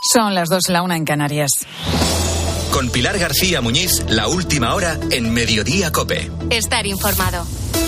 Son las 2:01 en Canarias. Con Pilar García Muñiz, la última hora en Mediodía COPE. Estar informado.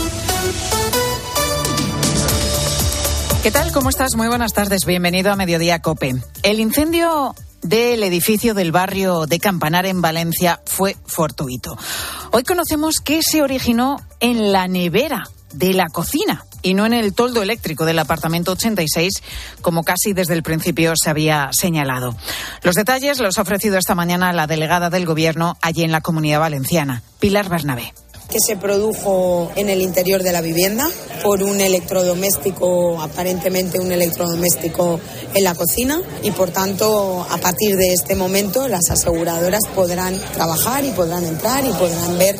¿Qué tal? ¿Cómo estás? Muy buenas tardes. Bienvenido a Mediodía COPE. El incendio del edificio del barrio de Campanar en Valencia fue fortuito. Hoy conocemos que se originó en la nevera de la cocina y no en el toldo eléctrico del apartamento 86, como casi desde el principio se había señalado. Los detalles los ha ofrecido esta mañana la delegada del Gobierno allí en la Comunidad Valenciana, Pilar Bernabé. Que se produjo en el interior de la vivienda por un electrodoméstico, aparentemente un electrodoméstico en la cocina, y por tanto a partir de este momento las aseguradoras podrán trabajar y podrán entrar y podrán ver.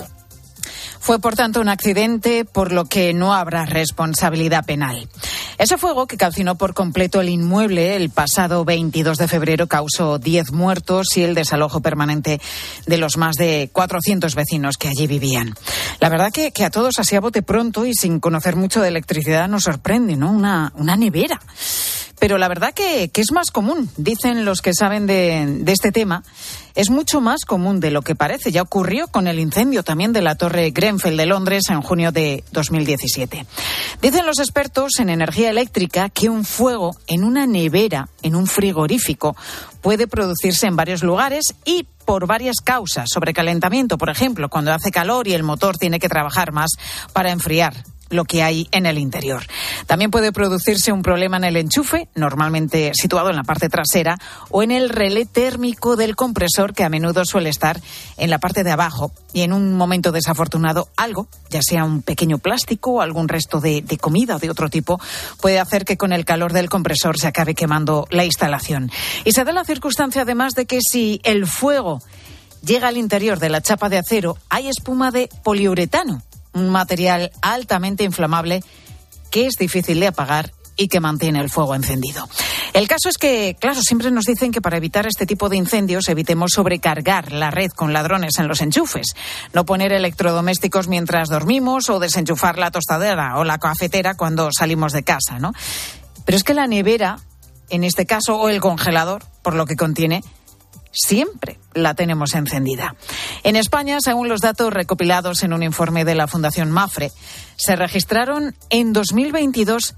Fue, por tanto, un accidente, por lo que no habrá responsabilidad penal. Ese fuego que calcinó por completo el inmueble el pasado 22 de febrero causó 10 muertos y el desalojo permanente de los más de 400 vecinos que allí vivían. La verdad que a todos así a bote pronto y sin conocer mucho de electricidad nos sorprende, ¿no? Una nevera. Pero la verdad que es más común, dicen los que saben de este tema. Es mucho más común de lo que parece. Ya ocurrió con el incendio también de la Torre Grenfell de Londres en junio de 2017. Dicen los expertos en energía eléctrica que un fuego en una nevera, en un frigorífico, puede producirse en varios lugares y por varias causas. Sobrecalentamiento, por ejemplo, cuando hace calor y el motor tiene que trabajar más para enfriar lo que hay en el interior. También puede producirse un problema en el enchufe, normalmente situado en la parte trasera, o en el relé térmico del compresor, que a menudo suele estar en la parte de abajo. Y en un momento desafortunado, algo, ya sea un pequeño plástico o algún resto de comida o de otro tipo, puede hacer que con el calor del compresor se acabe quemando la instalación. Y se da la circunstancia, además, de que si el fuego llega al interior de la chapa de acero, hay espuma de poliuretano, un material altamente inflamable que es difícil de apagar y que mantiene el fuego encendido. El caso es que, claro, siempre nos dicen que para evitar este tipo de incendios evitemos sobrecargar la red con ladrones en los enchufes, no poner electrodomésticos mientras dormimos o desenchufar la tostadera o la cafetera cuando salimos de casa, ¿no? Pero es que la nevera, en este caso, o el congelador, por lo que contiene, siempre la tenemos encendida. En España, según los datos recopilados en un informe de la Fundación Mafre, se registraron en 2022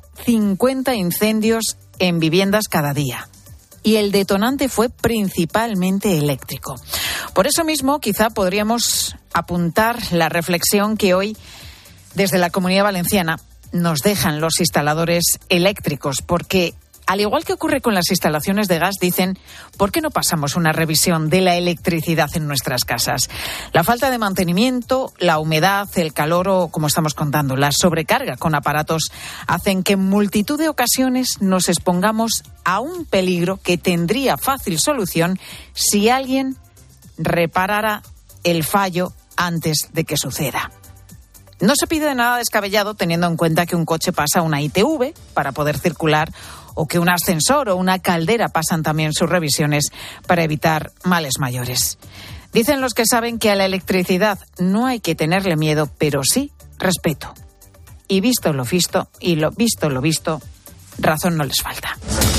50 incendios en viviendas cada día. Y el detonante fue principalmente eléctrico. Por eso mismo, quizá podríamos apuntar la reflexión que hoy, desde la Comunidad Valenciana, nos dejan los instaladores eléctricos, porque al igual que ocurre con las instalaciones de gas, dicen, ¿por qué no pasamos una revisión de la electricidad en nuestras casas? La falta de mantenimiento, la humedad, el calor o, como estamos contando, la sobrecarga con aparatos hacen que en multitud de ocasiones nos expongamos a un peligro que tendría fácil solución si alguien reparara el fallo antes de que suceda. No se pide nada descabellado teniendo en cuenta que un coche pasa una ITV para poder circular, o que un ascensor o una caldera pasan también sus revisiones para evitar males mayores. Dicen los que saben que a la electricidad no hay que tenerle miedo, pero sí respeto. Y visto lo visto, razón no les falta.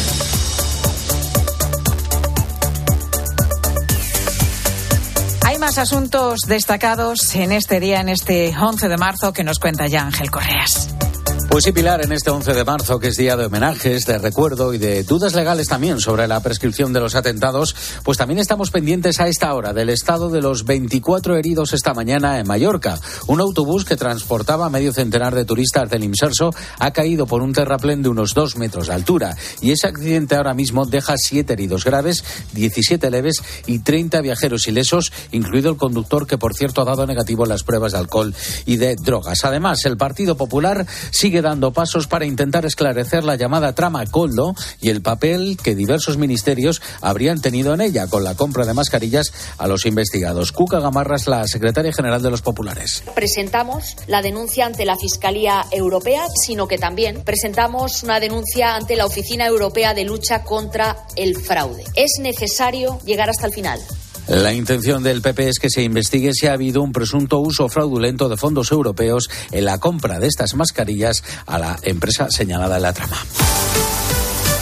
Hay más asuntos destacados en este día, en este 11 de marzo, que nos cuenta ya Ángel Correas. Pues sí, Pilar, en este 11 de marzo, que es día de homenajes, de recuerdo y de dudas legales también sobre la prescripción de los atentados, pues también estamos pendientes a esta hora del estado de los 24 heridos esta mañana en Mallorca. Un autobús que transportaba a medio centenar de turistas del Imserso ha caído por un terraplén de unos 2 metros de altura. Y ese accidente ahora mismo deja 7 heridos graves, 17 leves y 30 viajeros ilesos, incluido el conductor, que por cierto ha dado negativo en las pruebas de alcohol y de drogas. Además, el Partido Popular sigue dando pasos para intentar esclarecer la llamada trama Koldo y el papel que diversos ministerios habrían tenido en ella, con la compra de mascarillas a los investigados. Cuca Gamarra es la secretaria general de los populares. Presentamos la denuncia ante la Fiscalía Europea, sino que también presentamos una denuncia ante la Oficina Europea de Lucha contra el Fraude. Es necesario llegar hasta el final. La intención del PP es que se investigue si ha habido un presunto uso fraudulento de fondos europeos en la compra de estas mascarillas a la empresa señalada en la trama.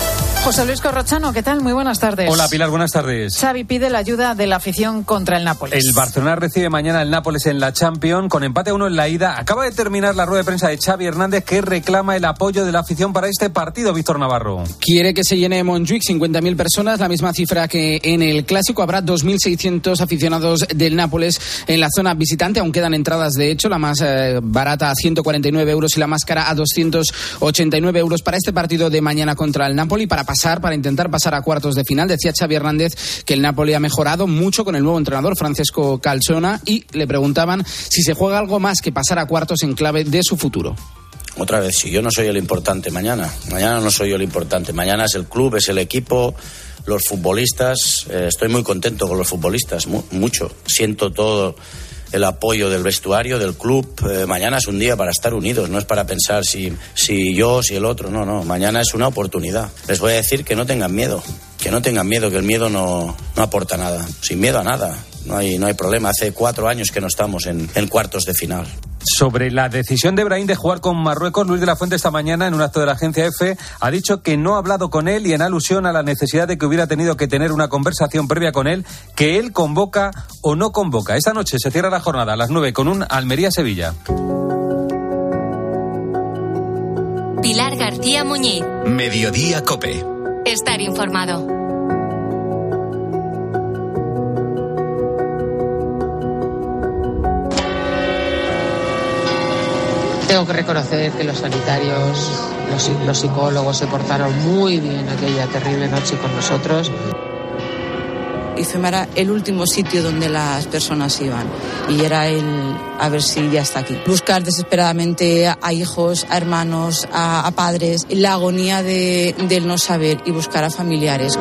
José Luis Corrochano, ¿qué tal? Muy buenas tardes. Hola Pilar, buenas tardes. Xavi pide la ayuda de la afición contra el Nápoles. El Barcelona recibe mañana el Nápoles en la Champions con empate a 1 en la ida. Acaba de terminar la rueda de prensa de Xavi Hernández, que reclama el apoyo de la afición para este partido, Víctor Navarro. Quiere que se llene Montjuic, 50.000 personas, la misma cifra que en el Clásico. Habrá 2.600 aficionados del Nápoles en la zona visitante. Aún quedan entradas, de hecho, la más barata a 149 euros y la más cara a 289 euros para este partido de mañana contra el Napoli, para intentar pasar a cuartos de final. Decía Xavi Hernández que el Napoli ha mejorado mucho con el nuevo entrenador, Francesco Calzona, y le preguntaban si se juega algo más que pasar a cuartos en clave de su futuro. Otra vez, si yo no soy el importante mañana no soy yo el importante, mañana es el club, es el equipo, los futbolistas. Estoy muy contento con los futbolistas, mucho, siento todo el apoyo del vestuario, del club. Mañana es un día para estar unidos, no es para pensar si yo, si el otro, no, mañana es una oportunidad. Les voy a decir que no tengan miedo, que el miedo no aporta nada, sin miedo a nada, no hay problema. Hace 4 años que no estamos en cuartos de final. Sobre la decisión de Brahim de jugar con Marruecos, Luis de la Fuente esta mañana en un acto de la agencia EFE ha dicho que no ha hablado con él, y en alusión a la necesidad de que hubiera tenido que tener una conversación previa con él, que él convoca o no convoca. Esta noche se cierra la jornada a las 9 con un Almería-Sevilla. Pilar García Muñiz. Mediodía COPE. Estar informado. Tengo que reconocer que los sanitarios, los psicólogos se portaron muy bien aquella terrible noche con nosotros. IFEMA era el último sitio donde las personas iban, y era a ver si ya está aquí. Buscar desesperadamente a hijos, a hermanos, a padres, la agonía del no saber, y buscar a familiares.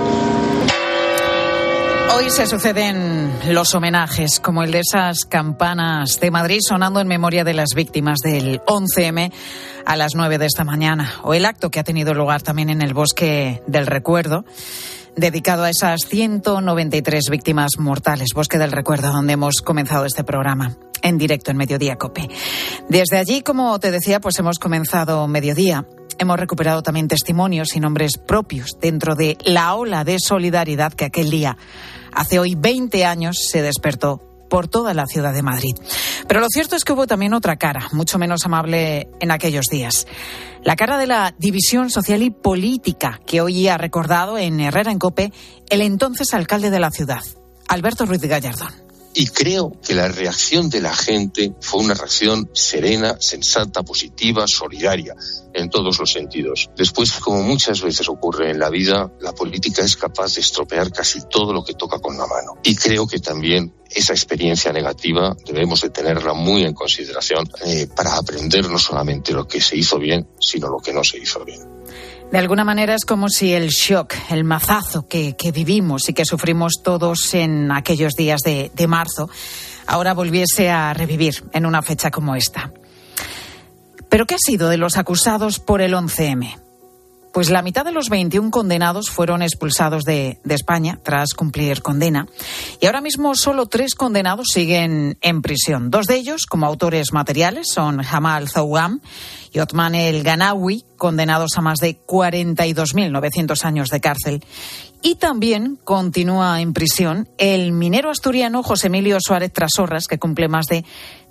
Hoy se suceden los homenajes, como el de esas campanas de Madrid sonando en memoria de las víctimas del 11M a las 9 de esta mañana, o el acto que ha tenido lugar también en el Bosque del Recuerdo, dedicado a esas 193 víctimas mortales. Bosque del Recuerdo, donde hemos comenzado este programa en directo en Mediodía COPE. Desde allí, como te decía, pues hemos comenzado Mediodía. Hemos recuperado también testimonios y nombres propios dentro de la ola de solidaridad que aquel día, hace hoy 20 años, se despertó por toda la ciudad de Madrid. Pero lo cierto es que hubo también otra cara, mucho menos amable en aquellos días. La cara de la división social y política que hoy ha recordado en Herrera en COPE el entonces alcalde de la ciudad, Alberto Ruiz Gallardón. Y creo que la reacción de la gente fue una reacción serena, sensata, positiva, solidaria, en todos los sentidos. Después, como muchas veces ocurre en la vida, la política es capaz de estropear casi todo lo que toca con la mano. Y creo que también esa experiencia negativa debemos de tenerla muy en consideración para aprender no solamente lo que se hizo bien, sino lo que no se hizo bien. De alguna manera es como si el shock, el mazazo que vivimos y que sufrimos todos en aquellos días de marzo, ahora volviese a revivir en una fecha como esta. ¿Pero qué ha sido de los acusados por el 11M? Pues la mitad de los 21 condenados fueron expulsados de España tras cumplir condena. Y ahora mismo solo 3 condenados siguen en prisión. 2 de ellos, como autores materiales, son Jamal Zouham y Othman El Ganawi, condenados a más de 42.900 años de cárcel. Y también continúa en prisión el minero asturiano José Emilio Suárez Trasorras, que cumple más de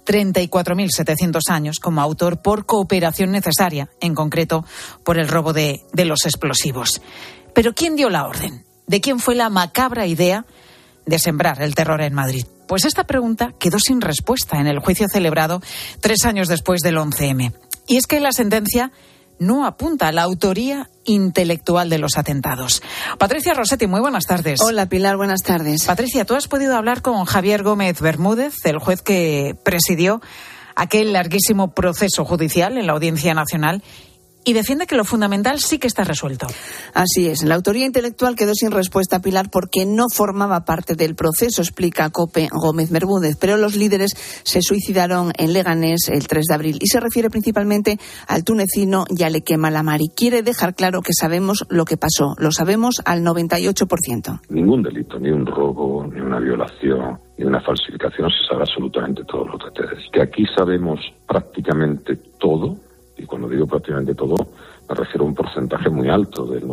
34.700 años como autor por cooperación necesaria, en concreto por el robo de los explosivos. Pero ¿quién dio la orden? ¿De quién fue la macabra idea de sembrar el terror en Madrid? Pues esta pregunta quedó sin respuesta en el juicio celebrado 3 años después del 11M. Y es que la sentencia no apunta a la autoría intelectual de los atentados. Patricia Rossetti, muy buenas tardes. Hola, Pilar, buenas tardes. Patricia, tú has podido hablar con Javier Gómez Bermúdez, el juez que presidió aquel larguísimo proceso judicial en la Audiencia Nacional, y defiende que lo fundamental sí que está resuelto. Así es. La autoría intelectual quedó sin respuesta, Pilar, porque no formaba parte del proceso, explica COPE Gómez Bermúdez. Pero los líderes se suicidaron en Leganés el 3 de abril y se refiere principalmente al tunecino Yaleke Malamari. Quiere dejar claro que sabemos lo que pasó. Lo sabemos al 98%. Ningún delito, ni un robo, ni una violación, ni una falsificación, se sabe absolutamente todos los detalles. Que aquí sabemos prácticamente todo. Y cuando digo prácticamente todo, Me refiero a un porcentaje muy alto, del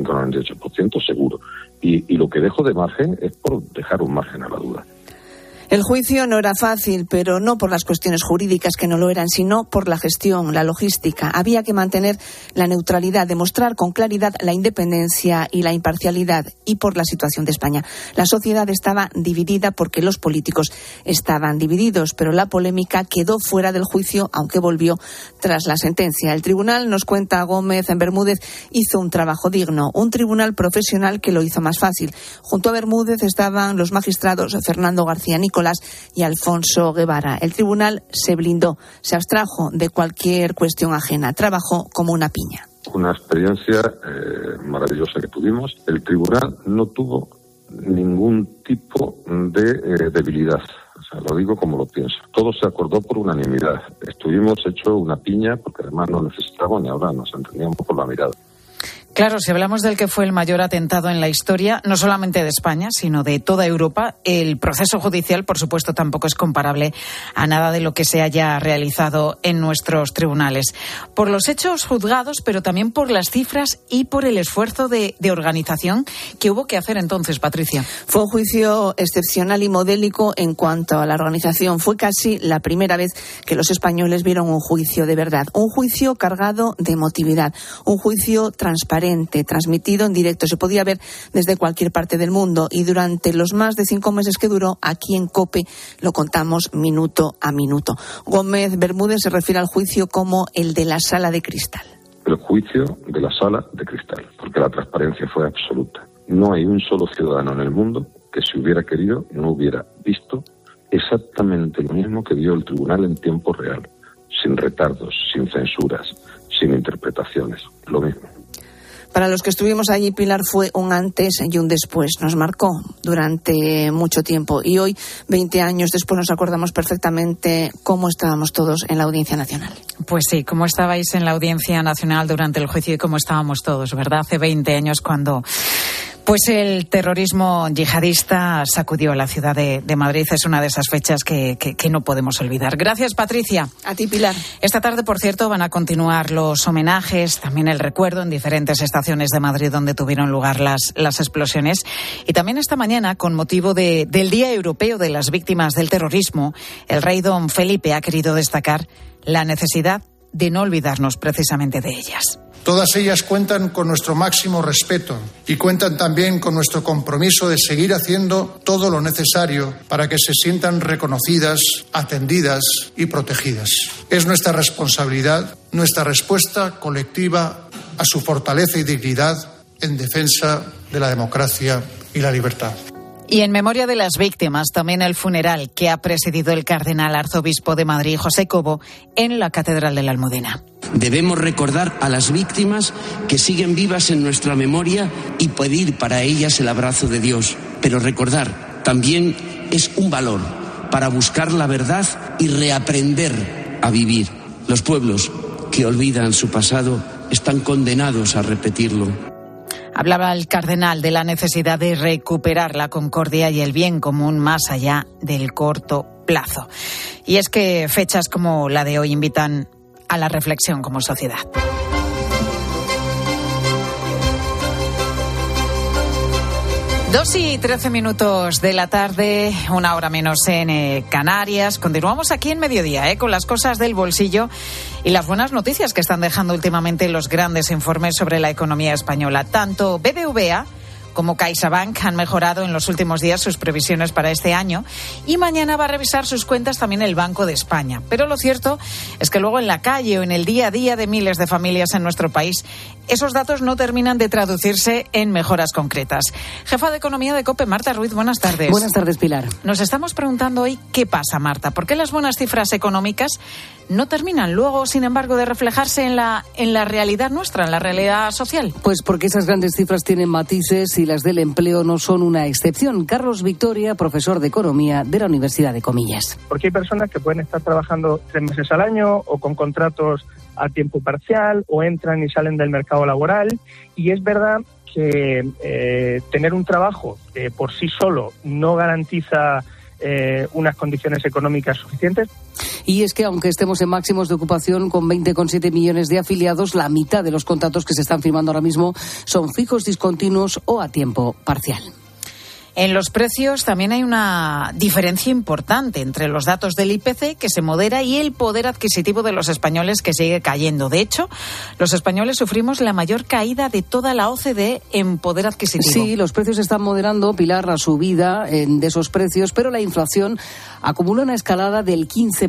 95-98% seguro. Y lo que dejo de margen es por dejar un margen a la duda. El juicio no era fácil, pero no por las cuestiones jurídicas que no lo eran, sino por la gestión, la logística. Había que mantener la neutralidad, demostrar con claridad la independencia y la imparcialidad, y por la situación de España. La sociedad estaba dividida porque los políticos estaban divididos, pero la polémica quedó fuera del juicio, aunque volvió tras la sentencia. El tribunal, nos cuenta Gómez Bermúdez, hizo un trabajo digno, un tribunal profesional que lo hizo más fácil. Junto a Bermúdez estaban los magistrados Fernando García Nicolás y Alfonso Guevara. El tribunal se blindó, se abstrajo de cualquier cuestión ajena, trabajó como una piña. Una experiencia maravillosa que tuvimos. El tribunal no tuvo ningún tipo de debilidad. O sea, lo digo como lo pienso. Todo se acordó por unanimidad. Estuvimos hecho una piña porque además no necesitábamos ni ahora nos entendíamos por la mirada. Claro, si hablamos del que fue el mayor atentado en la historia, no solamente de España, sino de toda Europa, el proceso judicial, por supuesto, tampoco es comparable a nada de lo que se haya realizado en nuestros tribunales. Por los hechos juzgados, pero también por las cifras y por el esfuerzo de organización que hubo que hacer entonces, Patricia. Fue un juicio excepcional y modélico en cuanto a la organización. Fue casi la primera vez que los españoles vieron un juicio de verdad. Un juicio cargado de emotividad, un juicio transparente, transmitido en directo. Se podía ver desde cualquier parte del mundo y durante los más de 5 meses que duró, aquí en COPE lo contamos minuto a minuto. Gómez Bermúdez se refiere al juicio como el de la sala de cristal. El juicio de la sala de cristal, porque la transparencia fue absoluta. No hay un solo ciudadano en el mundo que, si hubiera querido, no hubiera visto exactamente lo mismo que vio el tribunal en tiempo real, sin retardos, sin censuras, sin interpretaciones, lo mismo. Para los que estuvimos allí, Pilar, fue un antes y un después. Nos marcó durante mucho tiempo y hoy, 20 años después, nos acordamos perfectamente cómo estábamos todos en la Audiencia Nacional. Pues sí, cómo estabais en la Audiencia Nacional durante el juicio y cómo estábamos todos, ¿verdad? Hace 20 años cuando pues el terrorismo yihadista sacudió la ciudad de Madrid. Es una de esas fechas que no podemos olvidar. Gracias, Patricia. A ti, Pilar. Esta tarde, por cierto, van a continuar los homenajes, también el recuerdo en diferentes estaciones de Madrid donde tuvieron lugar las explosiones. Y también esta mañana, con motivo del Día Europeo de las Víctimas del Terrorismo, el rey don Felipe ha querido destacar la necesidad de no olvidarnos precisamente de ellas. Todas ellas cuentan con nuestro máximo respeto y cuentan también con nuestro compromiso de seguir haciendo todo lo necesario para que se sientan reconocidas, atendidas y protegidas. Es nuestra responsabilidad, nuestra respuesta colectiva a su fortaleza y dignidad en defensa de la democracia y la libertad. Y en memoria de las víctimas, también el funeral que ha presidido el cardenal arzobispo de Madrid, José Cobo, en la Catedral de la Almudena. Debemos recordar a las víctimas que siguen vivas en nuestra memoria y pedir para ellas el abrazo de Dios. Pero recordar también es un valor para buscar la verdad y reaprender a vivir. Los pueblos que olvidan su pasado están condenados a repetirlo. Hablaba el cardenal de la necesidad de recuperar la concordia y el bien común más allá del corto plazo. Y es que fechas como la de hoy invitan a la reflexión como sociedad. 2:13 de la tarde, 1 hora menos en Canarias. Continuamos aquí en Mediodía, con las cosas del bolsillo y las buenas noticias que están dejando últimamente los grandes informes sobre la economía española. Tanto BBVA como CaixaBank han mejorado en los últimos días sus previsiones para este año y mañana va a revisar sus cuentas también el Banco de España. Pero lo cierto es que luego en la calle o en el día a día de miles de familias en nuestro país, esos datos no terminan de traducirse en mejoras concretas. Jefa de Economía de COPE, Marta Ruiz, buenas tardes. Buenas tardes, Pilar. Nos estamos preguntando hoy qué pasa, Marta. ¿Por qué las buenas cifras económicas no terminan luego, sin embargo, de reflejarse en la realidad nuestra, en la realidad social? Pues porque esas grandes cifras tienen matices y las del empleo no son una excepción. Carlos Victoria, profesor de Economía de la Universidad de Comillas. Porque hay personas que pueden estar trabajando 3 meses al año o con contratos a tiempo parcial o entran y salen del mercado laboral, y es verdad que tener un trabajo por sí solo no garantiza unas condiciones económicas suficientes. Y es que aunque estemos en máximos de ocupación con 20,7 millones de afiliados, la mitad de los contratos que se están firmando ahora mismo son fijos, discontinuos o a tiempo parcial. En los precios también hay una diferencia importante entre los datos del IPC, que se modera, y el poder adquisitivo de los españoles, que sigue cayendo. De hecho, los españoles sufrimos la mayor caída de toda la OCDE en poder adquisitivo. Sí, los precios están moderando, Pilar, la subida de esos precios, pero la inflación acumula una escalada del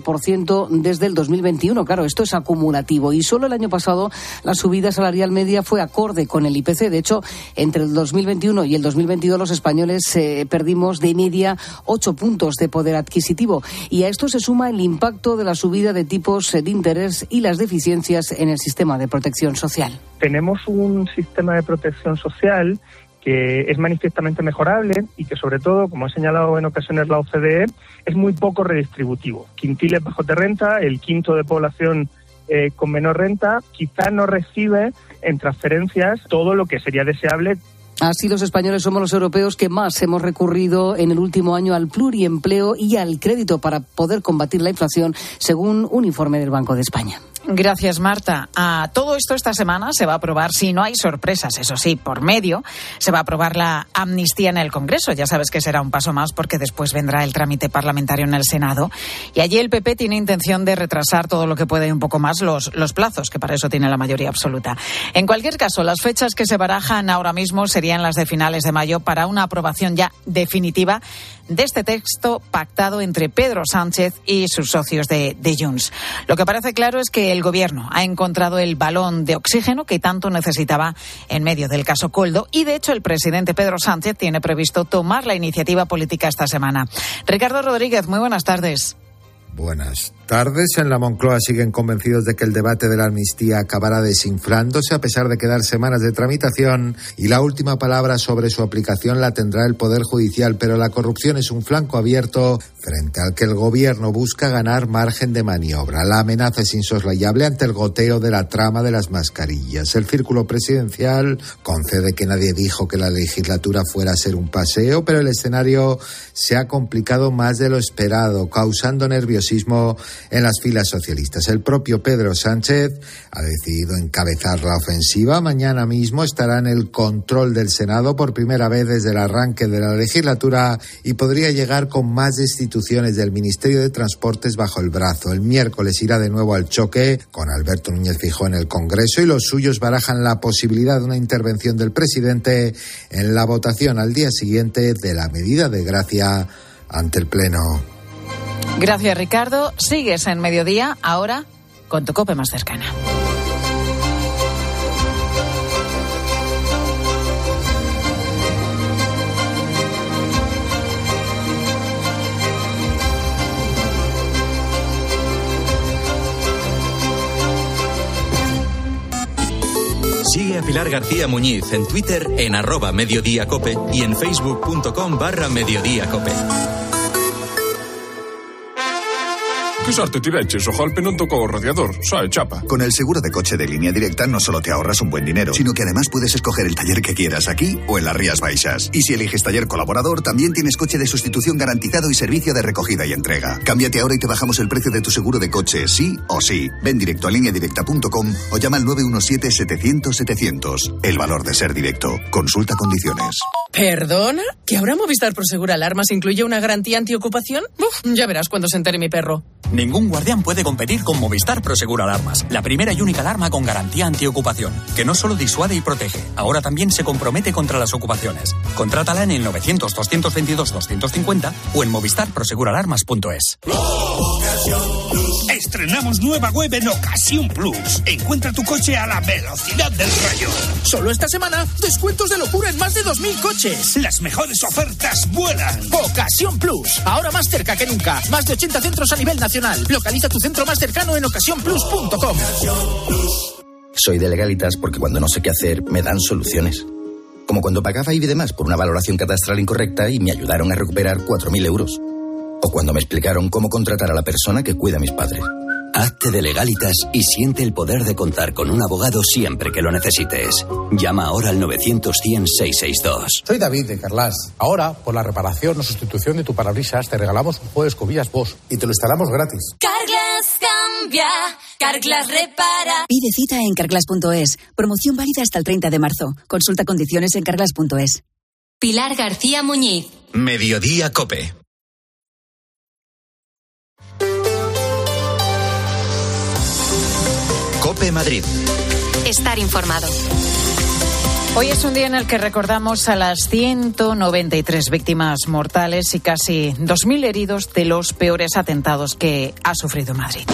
15% desde el 2021. Claro, esto es acumulativo, y solo el año pasado la subida salarial media fue acorde con el IPC. De hecho, entre el 2021 y el 2022 los españoles perdimos de media 8 puntos de poder adquisitivo, y a esto se suma el impacto de la subida de tipos de interés y las deficiencias en el sistema de protección social. Tenemos un sistema de protección social que es manifiestamente mejorable y que, sobre todo, como ha señalado en ocasiones la OCDE, es muy poco redistributivo. Quintiles bajos de renta, el quinto de población con menor renta, quizá no recibe en transferencias todo lo que sería deseable. Así, los españoles somos los europeos que más hemos recurrido en el último año al pluriempleo y al crédito para poder combatir la inflación, según un informe del Banco de España. Gracias, Marta. A todo esto esta semana se va a aprobar, si no hay sorpresas, eso sí, por medio, se va a aprobar la amnistía en el Congreso. Ya sabes que será un paso más porque después vendrá el trámite parlamentario en el Senado. Y allí el PP tiene intención de retrasar todo lo que puede y un poco más los plazos, que para eso tiene la mayoría absoluta. En cualquier caso, las fechas que se barajan ahora mismo serían las de finales de mayo para una aprobación ya definitiva de este texto pactado entre Pedro Sánchez y sus socios de Junts. Lo que parece claro es que el Gobierno ha encontrado el balón de oxígeno que tanto necesitaba en medio del caso Koldo, y de hecho el presidente Pedro Sánchez tiene previsto tomar la iniciativa política esta semana. Ricardo Rodríguez, muy buenas tardes. Buenas tardes. En la Moncloa siguen convencidos de que el debate de la amnistía acabará desinflándose a pesar de quedar semanas de tramitación, y la última palabra sobre su aplicación la tendrá el Poder Judicial, pero la corrupción es un flanco abierto frente al que el Gobierno busca ganar margen de maniobra. La amenaza es insoslayable ante el goteo de la trama de las mascarillas. El círculo presidencial concede que nadie dijo que la legislatura fuera a ser un paseo, pero el escenario se ha complicado más de lo esperado, causando nerviosismo en las filas socialistas. El propio Pedro Sánchez ha decidido encabezar la ofensiva. Mañana mismo estará en el control del Senado por primera vez desde el arranque de la legislatura y podría llegar con más destituciones del Ministerio de Transportes bajo el brazo. El miércoles irá de nuevo al choque con Alberto Núñez Feijóo en el Congreso, y los suyos barajan la posibilidad de una intervención del presidente en la votación al día siguiente de la medida de gracia ante el Pleno. Gracias, Ricardo. Sigues en Mediodía, ahora con tu COPE más cercana. Sigue a Pilar García Muñiz en Twitter en @mediodíacope y en facebook.com/mediodíacope. ¿Qué sorte tireches? Ojalá non tocou o radiador, sae chapa. Con el seguro de coche de Línea Directa no solo te ahorras un buen dinero, sino que además puedes escoger el taller que quieras aquí o en las Rías Baixas. Y si eliges taller colaborador, también tienes coche de sustitución garantizado y servicio de recogida y entrega. Cámbiate ahora y te bajamos el precio de tu seguro de coche, sí o sí. Ven directo a lineadirecta.com o llama al 917-700-700. El valor de ser directo. Consulta condiciones. ¿Perdona? ¿Que ahora Movistar Prosegur Alarmas incluye una garantía antiocupación? Ya verás cuando se entere mi perro. Ningún guardián puede competir con Movistar Prosegur Alarmas, la primera y única alarma con garantía antiocupación, que no solo disuade y protege, ahora también se compromete contra las ocupaciones. Contrátala en el 900-222-250 o en movistarproseguralarmas.es. Estrenamos nueva web en Ocasión Plus. Encuentra tu coche a la velocidad del rayo. Solo esta semana, descuentos de locura en más de 2.000 coches. Las mejores ofertas vuelan. Ocasión Plus, ahora más cerca que nunca. Más de 80 centros a nivel nacional. Localiza tu centro más cercano en ocasiónplus.com. Soy de Legalitas porque cuando no sé qué hacer, me dan soluciones. Como cuando pagaba IBI de más por una valoración catastral incorrecta y me ayudaron a recuperar 4.000 euros. O cuando me explicaron cómo contratar a la persona que cuida a mis padres. Hazte de Legalitas y siente el poder de contar con un abogado siempre que lo necesites. Llama ahora al 900-100-662. Soy David de Carlas. Ahora, por la reparación o sustitución de tu parabrisas, te regalamos un juego de escobillas Bosch y te lo instalamos gratis. Carglass cambia, Carglass repara. Pide cita en carglass.es. Promoción válida hasta el 30 de marzo. Consulta condiciones en carglass.es. Pilar García Muñiz. Mediodía COPE. COPE Madrid. Estar informado. Hoy es un día en el que recordamos a las 193 víctimas mortales y casi 2.000 heridos de los peores atentados que ha sufrido Madrid.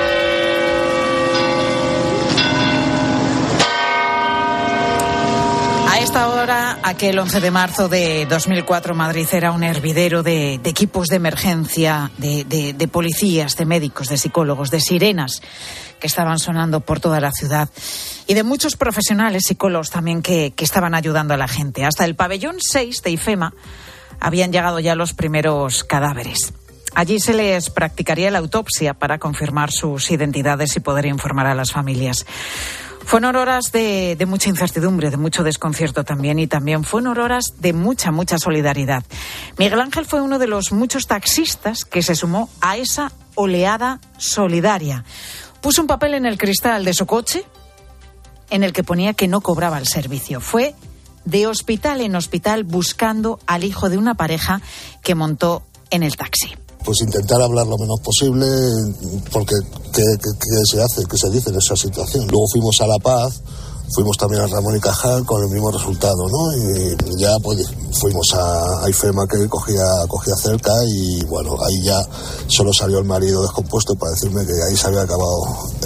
A esta hora, aquel 11 de marzo de 2004, Madrid era un hervidero de equipos de emergencia, de policías, de médicos, de psicólogos, de sirenas que estaban sonando por toda la ciudad y de muchos profesionales psicólogos también que estaban ayudando a la gente. Hasta el pabellón 6 de IFEMA habían llegado ya los primeros cadáveres. Allí se les practicaría la autopsia para confirmar sus identidades y poder informar a las familias. Fueron horas de mucha incertidumbre, de mucho desconcierto también, y también fueron horas de mucha solidaridad. Miguel Ángel fue uno de los muchos taxistas que se sumó a esa oleada solidaria. Puso un papel en el cristal de su coche en el que ponía que no cobraba el servicio. Fue de hospital en hospital buscando al hijo de una pareja que montó en el taxi. Pues intentar hablar lo menos posible, porque ¿qué se hace? ¿Qué se dice en esa situación? Luego fuimos a La Paz, fuimos también a Ramón y Cajal con el mismo resultado, ¿no? Y ya pues fuimos a IFEMA, que cogía cerca, y bueno, ahí ya solo salió el marido descompuesto para decirme que ahí se había acabado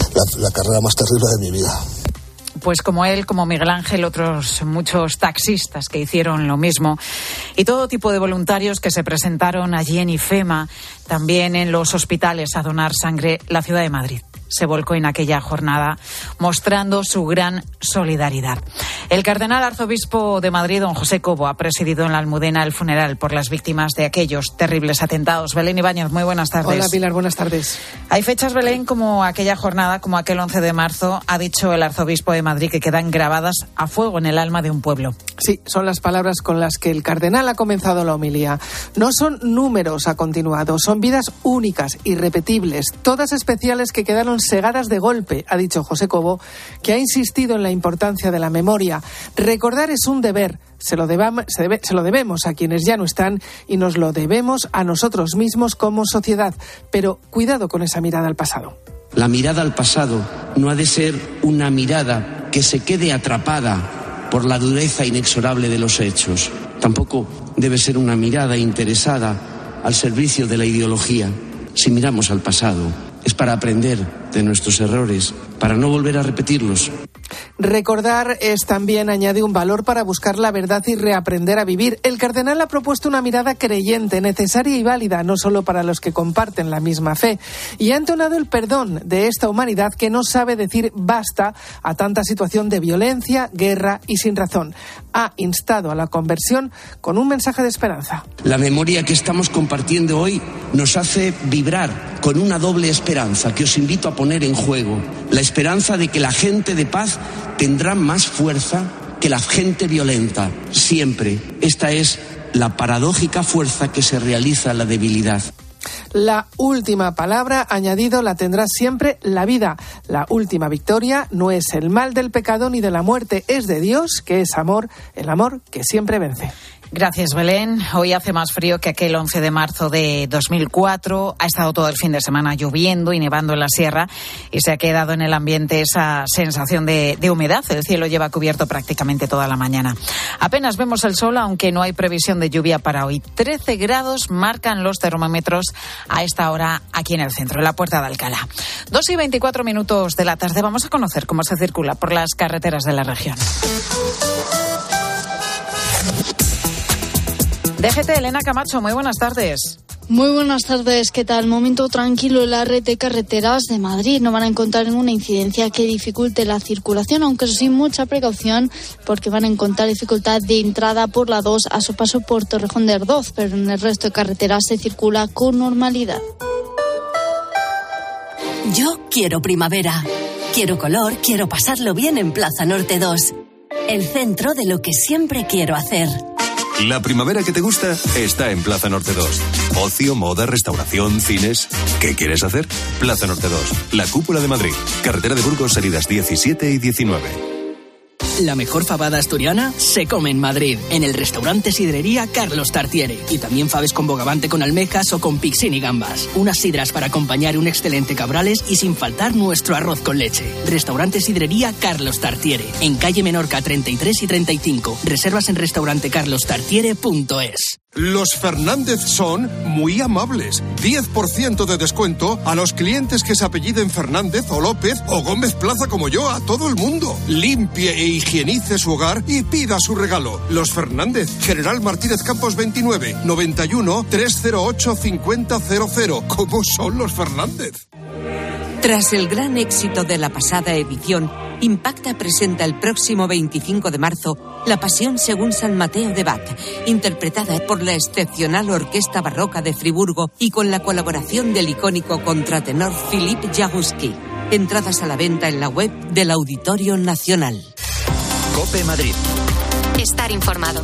la carrera más terrible de mi vida. Pues como él, como Miguel Ángel, otros muchos taxistas que hicieron lo mismo y todo tipo de voluntarios que se presentaron allí en IFEMA, también en los hospitales a donar sangre. La ciudad de Madrid se volcó en aquella jornada mostrando su gran solidaridad. El cardenal arzobispo de Madrid, don José Cobo, ha presidido en la Almudena el funeral por las víctimas de aquellos terribles atentados. Belén Ibáñez, muy buenas tardes. Hola Pilar, buenas tardes. Hay fechas, Belén, como aquella jornada, como aquel 11 de marzo, ha dicho el arzobispo de Madrid, que quedan grabadas a fuego en el alma de un pueblo. Sí, son las palabras con las que el cardenal ha comenzado la homilía. No son números, ha continuado, son vidas únicas, irrepetibles, todas especiales que quedaron segadas de golpe, ha dicho José Cobo, que ha insistido en la importancia de la memoria. Recordar es un deber, se lo debemos a quienes ya no están y nos lo debemos a nosotros mismos como sociedad. Pero cuidado con esa mirada al pasado. La mirada al pasado no ha de ser una mirada que se quede atrapada por la dureza inexorable de los hechos. Tampoco debe ser una mirada interesada al servicio de la ideología. Si miramos al pasado, es para aprender de nuestros errores, para no volver a repetirlos. Recordar es también, añade, un valor para buscar la verdad y reaprender a vivir. El cardenal ha propuesto una mirada creyente, necesaria y válida, no solo para los que comparten la misma fe, y ha entonado el perdón de esta humanidad que no sabe decir basta a tanta situación de violencia, guerra y sin razón. Ha instado a la conversión con un mensaje de esperanza. La memoria que estamos compartiendo hoy nos hace vibrar con una doble esperanza que os invito a poner en juego. La esperanza de que la gente de paz tendrá más fuerza que la gente violenta. Siempre. Esta es la paradójica fuerza que se realiza en la debilidad. La última palabra, añadido, la tendrá siempre la vida. La última victoria no es el mal del pecado ni de la muerte, es de Dios, que es amor, el amor que siempre vence. Gracias, Belén. Hoy hace más frío que aquel 11 de marzo de 2004. Ha estado todo el fin de semana lloviendo y nevando en la sierra y se ha quedado en el ambiente esa sensación de humedad. El cielo lleva cubierto prácticamente toda la mañana. Apenas vemos el sol, aunque no hay previsión de lluvia para hoy. 13 grados marcan los termómetros a esta hora aquí en el centro, en la Puerta de Alcalá. 2:24 de la tarde. Vamos a conocer cómo se circula por las carreteras de la región. DGT, Elena Camacho, muy buenas tardes. Muy buenas tardes, ¿qué tal? Momento tranquilo en la red de carreteras de Madrid. No van a encontrar ninguna incidencia que dificulte la circulación, aunque eso sí, mucha precaución, porque van a encontrar dificultad de entrada por la 2 a su paso por Torrejón de Ardoz, pero en el resto de carreteras se circula con normalidad. Yo quiero primavera. Quiero color, quiero pasarlo bien en Plaza Norte 2. El centro de lo que siempre quiero hacer. La primavera que te gusta está en Plaza Norte 2. Ocio, moda, restauración, cines. ¿Qué quieres hacer? Plaza Norte 2, la cúpula de Madrid. Carretera de Burgos, salidas 17 y 19. La mejor fabada asturiana se come en Madrid, en el restaurante Sidrería Carlos Tartiere. Y también faves con bogavante con almejas o con pixín y gambas. Unas sidras para acompañar un excelente cabrales y sin faltar nuestro arroz con leche. Restaurante Sidrería Carlos Tartiere, en calle Menorca 33 y 35. Reservas en restaurantecarlostartiere.es. Los Fernández son muy amables. 10% de descuento a los clientes que se apelliden Fernández o López o Gómez Plaza como yo, a todo el mundo. Limpie e higienice su hogar y pida su regalo. Los Fernández, General Martínez Campos 29, 91 308 5000. ¿Cómo son los Fernández? Tras el gran éxito de la pasada edición, Impacta presenta el próximo 25 de marzo La Pasión según San Mateo de Bach, interpretada por la excepcional Orquesta Barroca de Friburgo y con la colaboración del icónico contratenor Philippe Jarouski. Entradas a la venta en la web del Auditorio Nacional. COPE Madrid. Estar informado.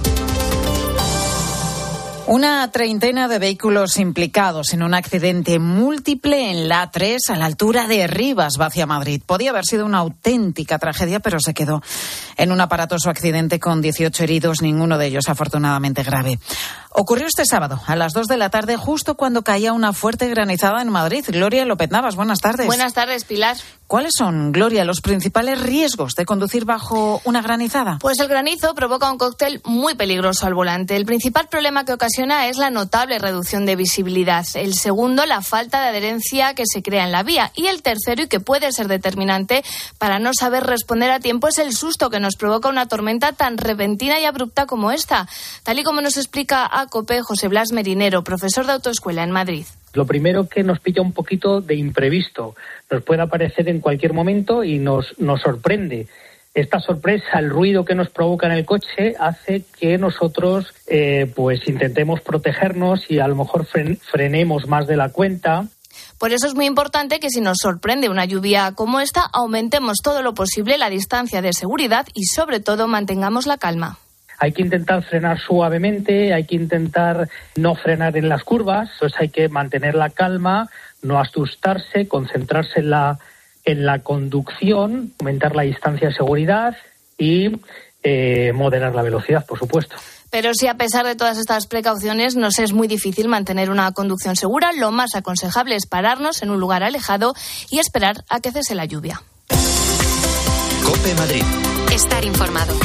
Una treintena de vehículos implicados en un accidente múltiple en la A3 a la altura de Rivas, hacia Madrid. Podía haber sido una auténtica tragedia, pero se quedó en un aparatoso accidente con 18 heridos, ninguno de ellos afortunadamente grave. Ocurrió este sábado a las 2 de la tarde, justo cuando caía una fuerte granizada en Madrid. Gloria López Navas, buenas tardes. Buenas tardes, Pilar. ¿Cuáles son, Gloria, los principales riesgos de conducir bajo una granizada? Pues el granizo provoca un cóctel muy peligroso al volante. El principal problema que ocasiona es la notable reducción de visibilidad. El segundo, la falta de adherencia que se crea en la vía. Y el tercero, y que puede ser determinante para no saber responder a tiempo, es el susto que nos provoca una tormenta tan repentina y abrupta como esta. Tal y como nos explica a COPE José Blas Merinero, profesor de autoescuela en Madrid. Lo primero que nos pilla un poquito de imprevisto. Nos puede aparecer en cualquier momento y nos sorprende. Esta sorpresa, el ruido que nos provoca en el coche, hace que nosotros pues intentemos protegernos y a lo mejor frenemos más de la cuenta. Por eso es muy importante que si nos sorprende una lluvia como esta, aumentemos todo lo posible la distancia de seguridad y sobre todo mantengamos la calma. Hay que intentar frenar suavemente, hay que intentar no frenar en las curvas, entonces hay que mantener la calma, no asustarse, concentrarse en la conducción, aumentar la distancia de seguridad y moderar la velocidad, por supuesto. Pero si a pesar de todas estas precauciones nos es muy difícil mantener una conducción segura, lo más aconsejable es pararnos en un lugar alejado y esperar a que cese la lluvia. COPE Madrid. Estar informado.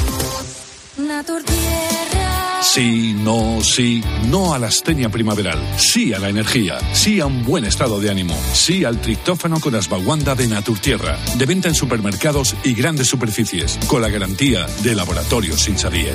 Sí, no a la astenia primaveral, sí a la energía, sí a un buen estado de ánimo, sí al triptófano con Ashwagandha de Naturtierra, de venta en supermercados y grandes superficies, con la garantía de Laboratorios Insadiet.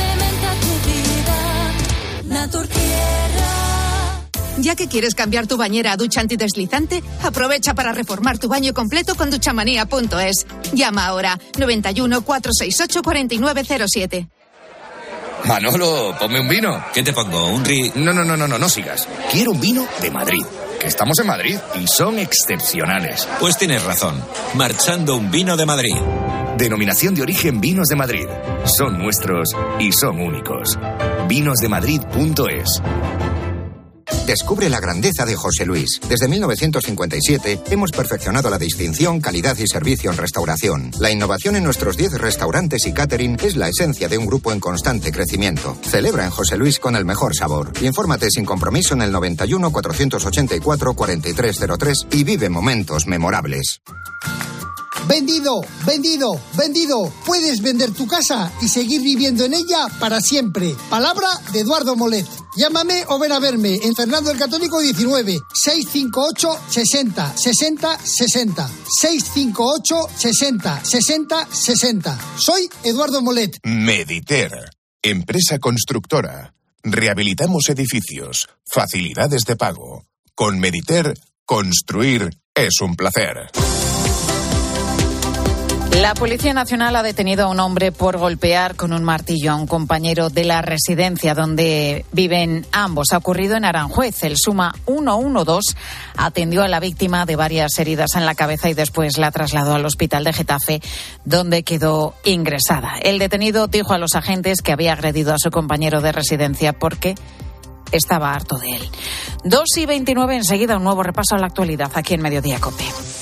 Ya que quieres cambiar tu bañera a ducha antideslizante, aprovecha para reformar tu baño completo con duchamanía.es. Llama ahora 91 468 4907. Manolo, ponme un vino. ¿Qué te pongo? No sigas. Quiero un vino de Madrid. Que estamos en Madrid y son excepcionales. Pues tienes razón. Marchando un vino de Madrid. Denominación de origen Vinos de Madrid. Son nuestros y son únicos. Vinosdemadrid.es. Descubre la grandeza de José Luis. Desde 1957 hemos perfeccionado la distinción, calidad y servicio en restauración. La innovación en nuestros 10 restaurantes y catering es la esencia de un grupo en constante crecimiento. Celebra en José Luis con el mejor sabor. Infórmate sin compromiso en el 91 484 4303 y vive momentos memorables. ¡Vendido! ¡Vendido! ¡Vendido! Puedes vender tu casa y seguir viviendo en ella para siempre. Palabra de Eduardo Molet. Llámame o ven a verme en Fernando el Católico 19 658 60 60 60 658 60 60 60. Soy Eduardo Molet. Mediter, empresa constructora. Rehabilitamos edificios, facilidades de pago. Con Mediter, construir es un placer. La Policía Nacional ha detenido a un hombre por golpear con un martillo a un compañero de la residencia donde viven ambos. Ha ocurrido en Aranjuez. El Suma 112 atendió a la víctima de varias heridas en la cabeza y después la trasladó al hospital de Getafe, donde quedó ingresada. El detenido dijo a los agentes que había agredido a su compañero de residencia porque estaba harto de él. 2:29, enseguida un nuevo repaso a la actualidad aquí en Mediodía COPE.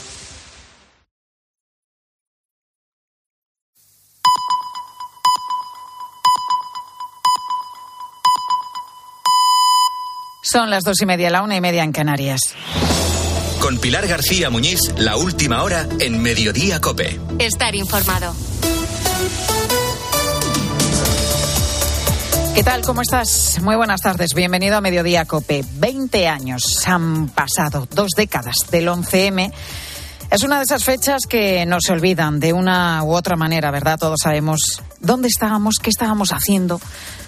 Son las 2:30, la 1:30 en Canarias. Con Pilar García Muñiz, la última hora en Mediodía COPE. Estar informado. ¿Qué tal? ¿Cómo estás? Muy buenas tardes. Bienvenido a Mediodía COPE. 20 años han pasado, 2 décadas del 11M. Es una de esas fechas que no se olvidan de una u otra manera, ¿verdad? Todos sabemos dónde estábamos, qué estábamos haciendo,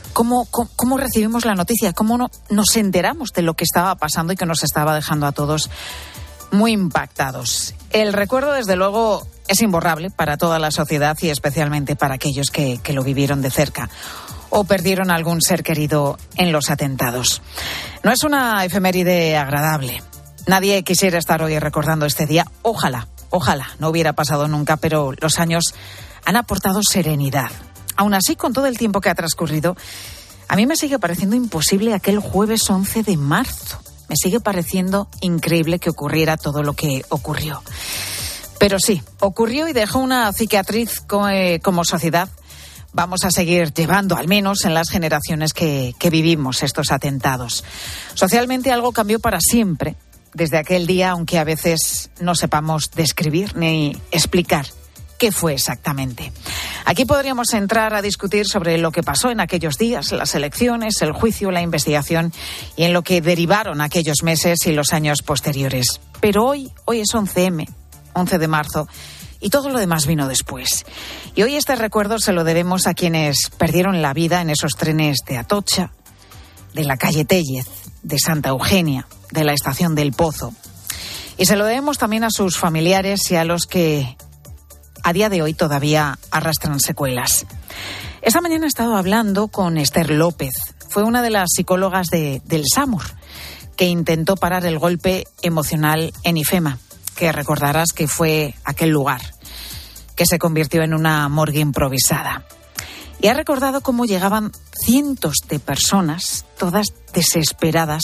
cómo recibimos la noticia, cómo nos enteramos de lo que estaba pasando y que nos estaba dejando a todos muy impactados. El recuerdo, desde luego, es imborrable para toda la sociedad y especialmente para aquellos que lo vivieron de cerca o perdieron algún ser querido en los atentados. No es una efeméride agradable. Nadie quisiera estar hoy recordando este día. Ojalá no hubiera pasado nunca, pero los años han aportado serenidad. Aún así, con todo el tiempo que ha transcurrido, a mí me sigue pareciendo imposible aquel jueves 11 de marzo. Me sigue pareciendo increíble que ocurriera todo lo que ocurrió. Pero sí, ocurrió y dejó una cicatriz como sociedad. Vamos a seguir llevando, al menos en las generaciones que vivimos estos atentados. Socialmente algo cambió para siempre desde aquel día, aunque a veces no sepamos describir ni explicar qué fue exactamente. Aquí podríamos entrar a discutir sobre lo que pasó en aquellos días, las elecciones, el juicio, la investigación y en lo que derivaron aquellos meses y los años posteriores. Pero hoy es 11M, 11 de marzo, y todo lo demás vino después. Y hoy este recuerdo se lo debemos a quienes perdieron la vida en esos trenes de Atocha, de la calle Téllez, de Santa Eugenia, de la estación del Pozo. Y se lo debemos también a sus familiares y a los que a día de hoy todavía arrastran secuelas. Esta mañana he estado hablando con Esther López. Fue una de las psicólogas del SAMUR que intentó parar el golpe emocional en IFEMA, que recordarás que fue aquel lugar que se convirtió en una morgue improvisada. Y ha recordado cómo llegaban cientos de personas, todas desesperadas,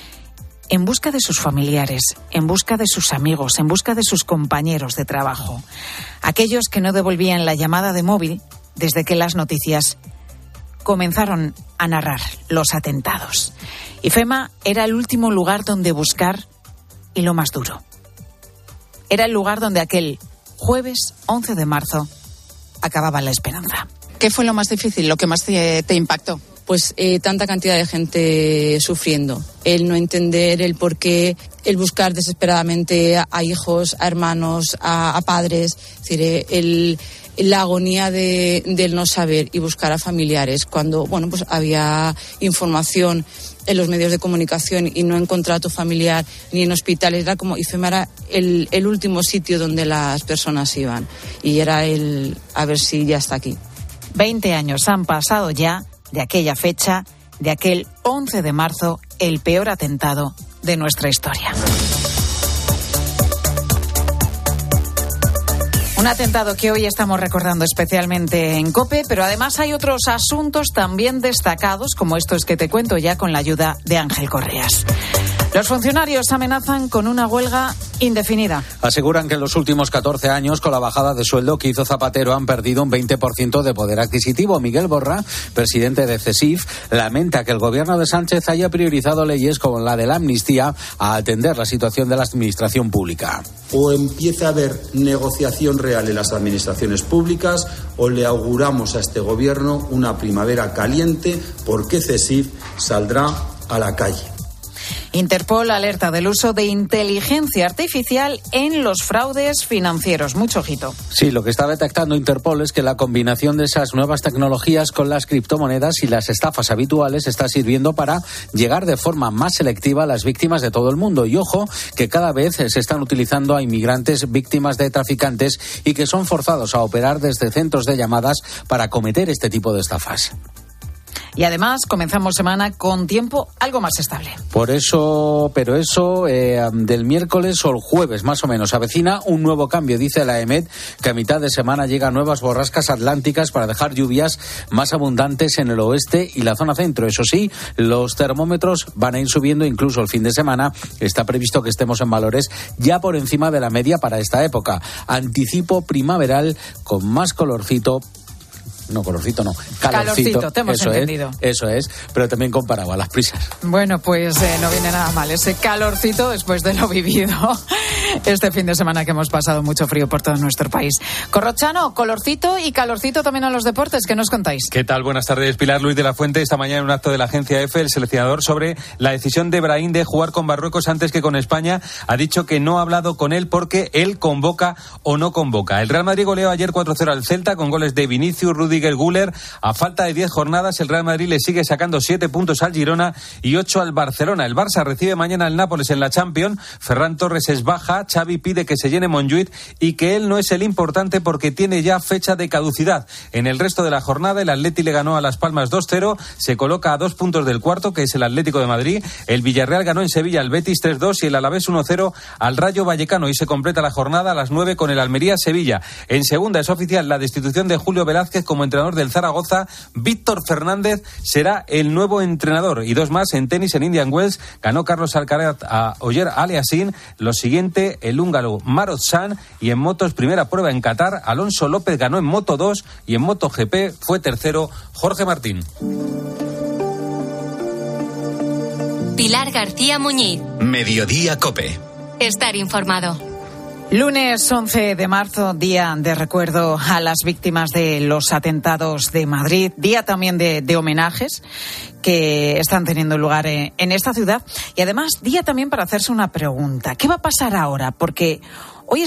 en busca de sus familiares, en busca de sus amigos, en busca de sus compañeros de trabajo. Aquellos que no devolvían la llamada de móvil desde que las noticias comenzaron a narrar los atentados. IFEMA era el último lugar donde buscar y lo más duro. Era el lugar donde aquel jueves 11 de marzo acababa la esperanza. ¿Qué fue lo más difícil, lo que más te impactó? Pues tanta cantidad de gente sufriendo, el no entender el por qué, el buscar desesperadamente a hijos, a hermanos, a padres, es decir, la agonía del no saber y buscar a familiares cuando pues había información en los medios de comunicación y no encontrar a tu familiar ni en hospitales. Era como IFEMA era el último sitio donde las personas iban y era a ver si ya está aquí. 20 años han pasado ya de aquella fecha, de aquel 11 de marzo, el peor atentado de nuestra historia. Un atentado que hoy estamos recordando especialmente en COPE, pero además hay otros asuntos también destacados, como estos que te cuento ya con la ayuda de Ángel Correas. Los funcionarios amenazan con una huelga indefinida. Aseguran que en los últimos 14 años, con la bajada de sueldo que hizo Zapatero, han perdido un 20% de poder adquisitivo. Miguel Borra, presidente de CESIF, lamenta que el gobierno de Sánchez haya priorizado leyes como la de la amnistía a atender la situación de la administración pública. O empieza a haber negociación real en las administraciones públicas o le auguramos a este gobierno una primavera caliente porque CESIF saldrá a la calle. Interpol alerta del uso de inteligencia artificial en los fraudes financieros. Mucho ojito. Sí, lo que está detectando Interpol es que la combinación de esas nuevas tecnologías con las criptomonedas y las estafas habituales está sirviendo para llegar de forma más selectiva a las víctimas de todo el mundo. Y ojo, que cada vez se están utilizando a inmigrantes víctimas de traficantes y que son forzados a operar desde centros de llamadas para cometer este tipo de estafas. Y además comenzamos semana con tiempo algo más estable. Pero eso del miércoles o el jueves más o menos avecina un nuevo cambio. Dice la EMET que a mitad de semana llegan nuevas borrascas atlánticas para dejar lluvias más abundantes en el oeste y la zona centro. Eso sí, los termómetros van a ir subiendo incluso el fin de semana. Está previsto que estemos en valores ya por encima de la media para esta época. Anticipo primaveral con más calorcito, calorcito, te hemos entendido. Eso es, pero también comparado a las prisas. Bueno, pues no viene nada mal ese calorcito después de lo vivido este fin de semana que hemos pasado mucho frío por todo nuestro país. Corrochano, colorcito y calorcito también a los deportes, ¿qué nos contáis? ¿Qué tal? Buenas tardes, Pilar. Luis de la Fuente, esta mañana en un acto de la agencia EFE, el seleccionador sobre la decisión de Brahim de jugar con Marruecos antes que con España, ha dicho que no ha hablado con él porque él convoca o no convoca. El Real Madrid goleó ayer 4-0 al Celta con goles de Vinicius, Rudiger, Güler. A falta de 10 jornadas, el Real Madrid le sigue sacando 7 puntos al Girona y 8 al Barcelona. El Barça recibe mañana al Nápoles en la Champions. Ferran Torres es baja. Xavi pide que se llene Montjuïc y que él no es el importante porque tiene ya fecha de caducidad. En el resto de la jornada, el Atleti le ganó a Las Palmas 2-0. Se coloca a 2 puntos del cuarto, que es el Atlético de Madrid. El Villarreal ganó en Sevilla al Betis 3-2 y el Alavés 1-0 al Rayo Vallecano. Y se completa la jornada a las 9 con el Almería-Sevilla. En segunda es oficial la destitución de Julio Velázquez como entrenador del Zaragoza. Víctor Fernández será el nuevo entrenador. Y dos más en tenis en Indian Wells. Ganó Carlos Alcaraz a Oyer Aliassime. Lo siguiente, el húngaro Marat Safin. Y en motos, primera prueba en Qatar, Alonso López ganó en Moto 2 y en Moto GP fue tercero Jorge Martín. Pilar García Muñiz. Mediodía COPE. Estar informado. Lunes 11 de marzo, día de recuerdo a las víctimas de los atentados de Madrid, día también de homenajes que están teniendo lugar en esta ciudad y además día también para hacerse una pregunta. ¿Qué va a pasar ahora? Porque hoy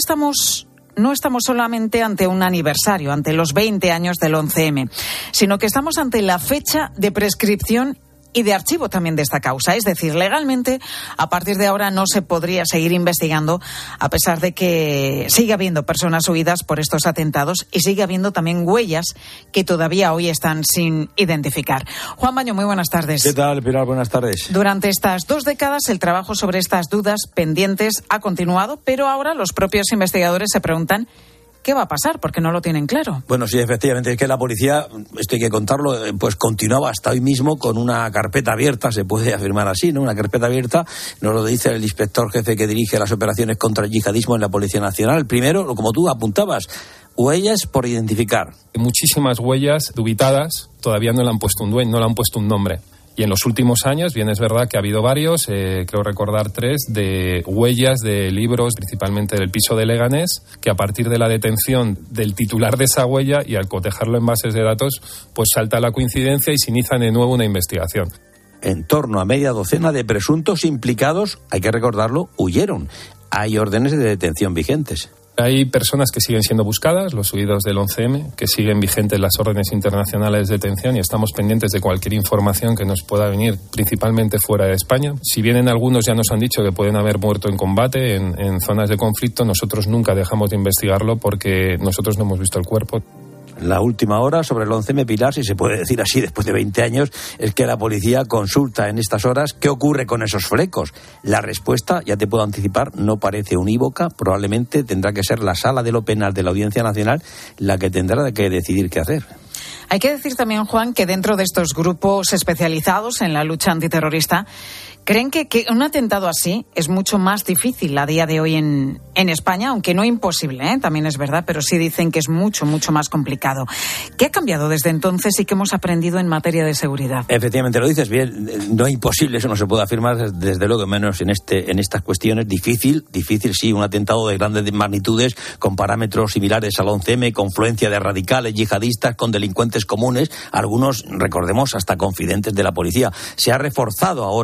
no estamos solamente ante un aniversario, ante los 20 años del 11M, sino que estamos ante la fecha de prescripción y de archivo también de esta causa. Es decir, legalmente, a partir de ahora no se podría seguir investigando, a pesar de que sigue habiendo personas huidas por estos atentados y sigue habiendo también huellas que todavía hoy están sin identificar. Juan Baño, muy buenas tardes. ¿Qué tal, Pilar? Buenas tardes. Durante estas 2 décadas, el trabajo sobre estas dudas pendientes ha continuado, pero ahora los propios investigadores se preguntan ¿qué va a pasar? Porque no lo tienen claro. Bueno, sí, efectivamente, es que la policía, esto hay que contarlo, pues continuaba hasta hoy mismo con una carpeta abierta, se puede afirmar así, ¿no? Una carpeta abierta, nos lo dice el inspector jefe que dirige las operaciones contra el yihadismo en la Policía Nacional. Primero, como tú apuntabas, huellas por identificar. Muchísimas huellas dubitadas, todavía no le han puesto un dueño, no le han puesto un nombre. Y en los últimos años, bien es verdad que ha habido varios, creo recordar 3, de huellas de libros, principalmente del piso de Leganés, que a partir de la detención del titular de esa huella y al cotejarlo en bases de datos, pues salta la coincidencia y se inicia de nuevo una investigación. En torno a media docena de presuntos implicados, hay que recordarlo, huyeron. Hay órdenes de detención vigentes. Hay personas que siguen siendo buscadas, los huidos del 11M, que siguen vigentes las órdenes internacionales de detención y estamos pendientes de cualquier información que nos pueda venir, principalmente fuera de España. Si bien algunos ya nos han dicho que pueden haber muerto en combate, en zonas de conflicto, nosotros nunca dejamos de investigarlo porque nosotros no hemos visto el cuerpo. La última hora sobre el 11M, Pilar, si se puede decir así después de 20 años, es que la policía consulta en estas horas qué ocurre con esos flecos. La respuesta, ya te puedo anticipar, no parece unívoca. Probablemente tendrá que ser la Sala de lo Penal de la Audiencia Nacional la que tendrá que decidir qué hacer. Hay que decir también, Juan, que dentro de estos grupos especializados en la lucha antiterrorista, creen que un atentado así es mucho más difícil a día de hoy en España, aunque no imposible, también es verdad, pero sí dicen que es mucho, mucho más complicado. ¿Qué ha cambiado desde entonces y qué hemos aprendido en materia de seguridad? Efectivamente, lo dices bien, no es imposible, eso no se puede afirmar, desde luego, menos en estas cuestiones. Difícil sí, un atentado de grandes magnitudes, con parámetros similares al 11M, confluencia de radicales, yihadistas, con delincuentes comunes, algunos, recordemos, hasta confidentes de la policía. Se ha reforzado ahora la coordinación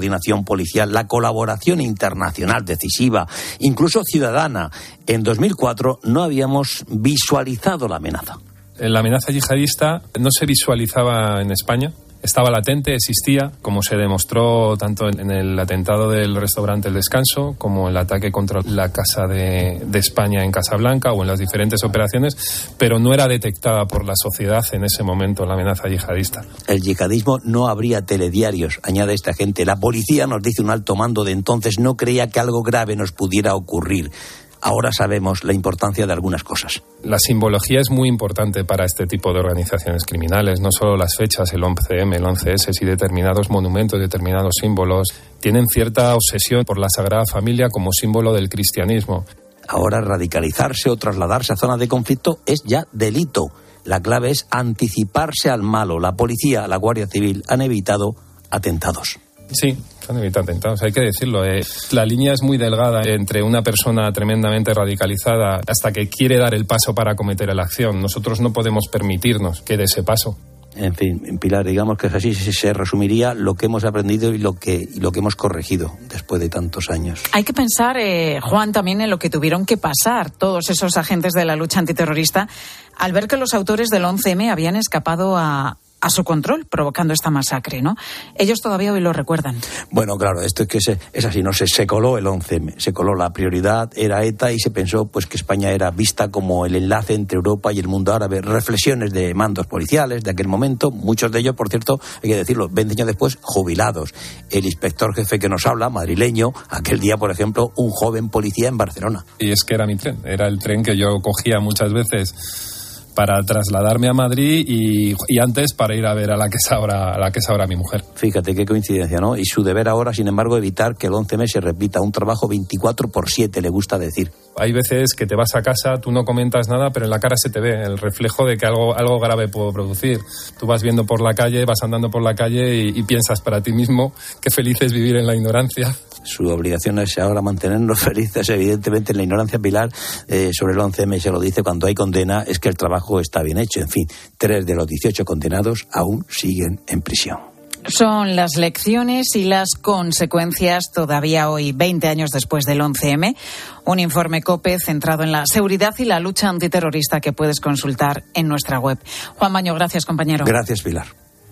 coordinación policial, la colaboración internacional decisiva, incluso ciudadana. En 2004 no habíamos visualizado la amenaza. La amenaza yihadista no se visualizaba en España. Estaba latente, existía, como se demostró tanto en el atentado del restaurante El Descanso como el ataque contra la Casa de España en Casablanca o en las diferentes operaciones, pero no era detectada por la sociedad en ese momento la amenaza yihadista. El yihadismo no habría telediarios, añade esta gente. La policía, nos dice un alto mando de entonces, no creía que algo grave nos pudiera ocurrir. Ahora sabemos la importancia de algunas cosas. La simbología es muy importante para este tipo de organizaciones criminales. No solo las fechas, el 11M, el 11S, y determinados monumentos, determinados símbolos. Tienen cierta obsesión por la Sagrada Familia como símbolo del cristianismo. Ahora radicalizarse o trasladarse a zonas de conflicto es ya delito. La clave es anticiparse al malo. La policía, la Guardia Civil han evitado atentados. Sí, se han evitado atentados, hay que decirlo. La línea es muy delgada entre una persona tremendamente radicalizada hasta que quiere dar el paso para cometer la acción. Nosotros no podemos permitirnos que dé ese paso. En fin, Pilar, digamos que así se resumiría lo que hemos aprendido y lo que hemos corregido después de tantos años. Hay que pensar, Juan, también en lo que tuvieron que pasar todos esos agentes de la lucha antiterrorista al ver que los autores del 11M habían escapado a su control, provocando esta masacre, ¿no? Ellos todavía hoy lo recuerdan. Bueno, claro, esto es que es así, no se coló el 11M, se coló, la prioridad era ETA y se pensó pues que España era vista como el enlace entre Europa y el mundo árabe. Reflexiones de mandos policiales de aquel momento, muchos de ellos, por cierto, hay que decirlo, 20 años después, jubilados. El inspector jefe que nos habla, madrileño, aquel día, por ejemplo, un joven policía en Barcelona. Y es que era mi tren, era el tren que yo cogía muchas veces para trasladarme a Madrid y antes para ir a ver a la que es ahora mi mujer. Fíjate qué coincidencia, ¿no? Y su deber ahora, sin embargo, evitar que el 11M se repita. Un trabajo 24/7, le gusta decir. Hay veces que te vas a casa, tú no comentas nada, pero en la cara se te ve el reflejo de que algo grave puedo producir. Tú vas viendo por la calle, vas andando por la calle y piensas para ti mismo qué feliz es vivir en la ignorancia. Su obligación es ahora mantenernos felices, evidentemente, en la ignorancia. Pilar, sobre el 11M se lo dice, cuando hay condena es que el trabajo está bien hecho. En fin, 3 de los 18 condenados aún siguen en prisión. Son las lecciones y las consecuencias todavía hoy, 20 años después del 11M. Un informe COPE centrado en la seguridad y la lucha antiterrorista que puedes consultar en nuestra web. Juan Maño, gracias, compañero. Gracias, Pilar.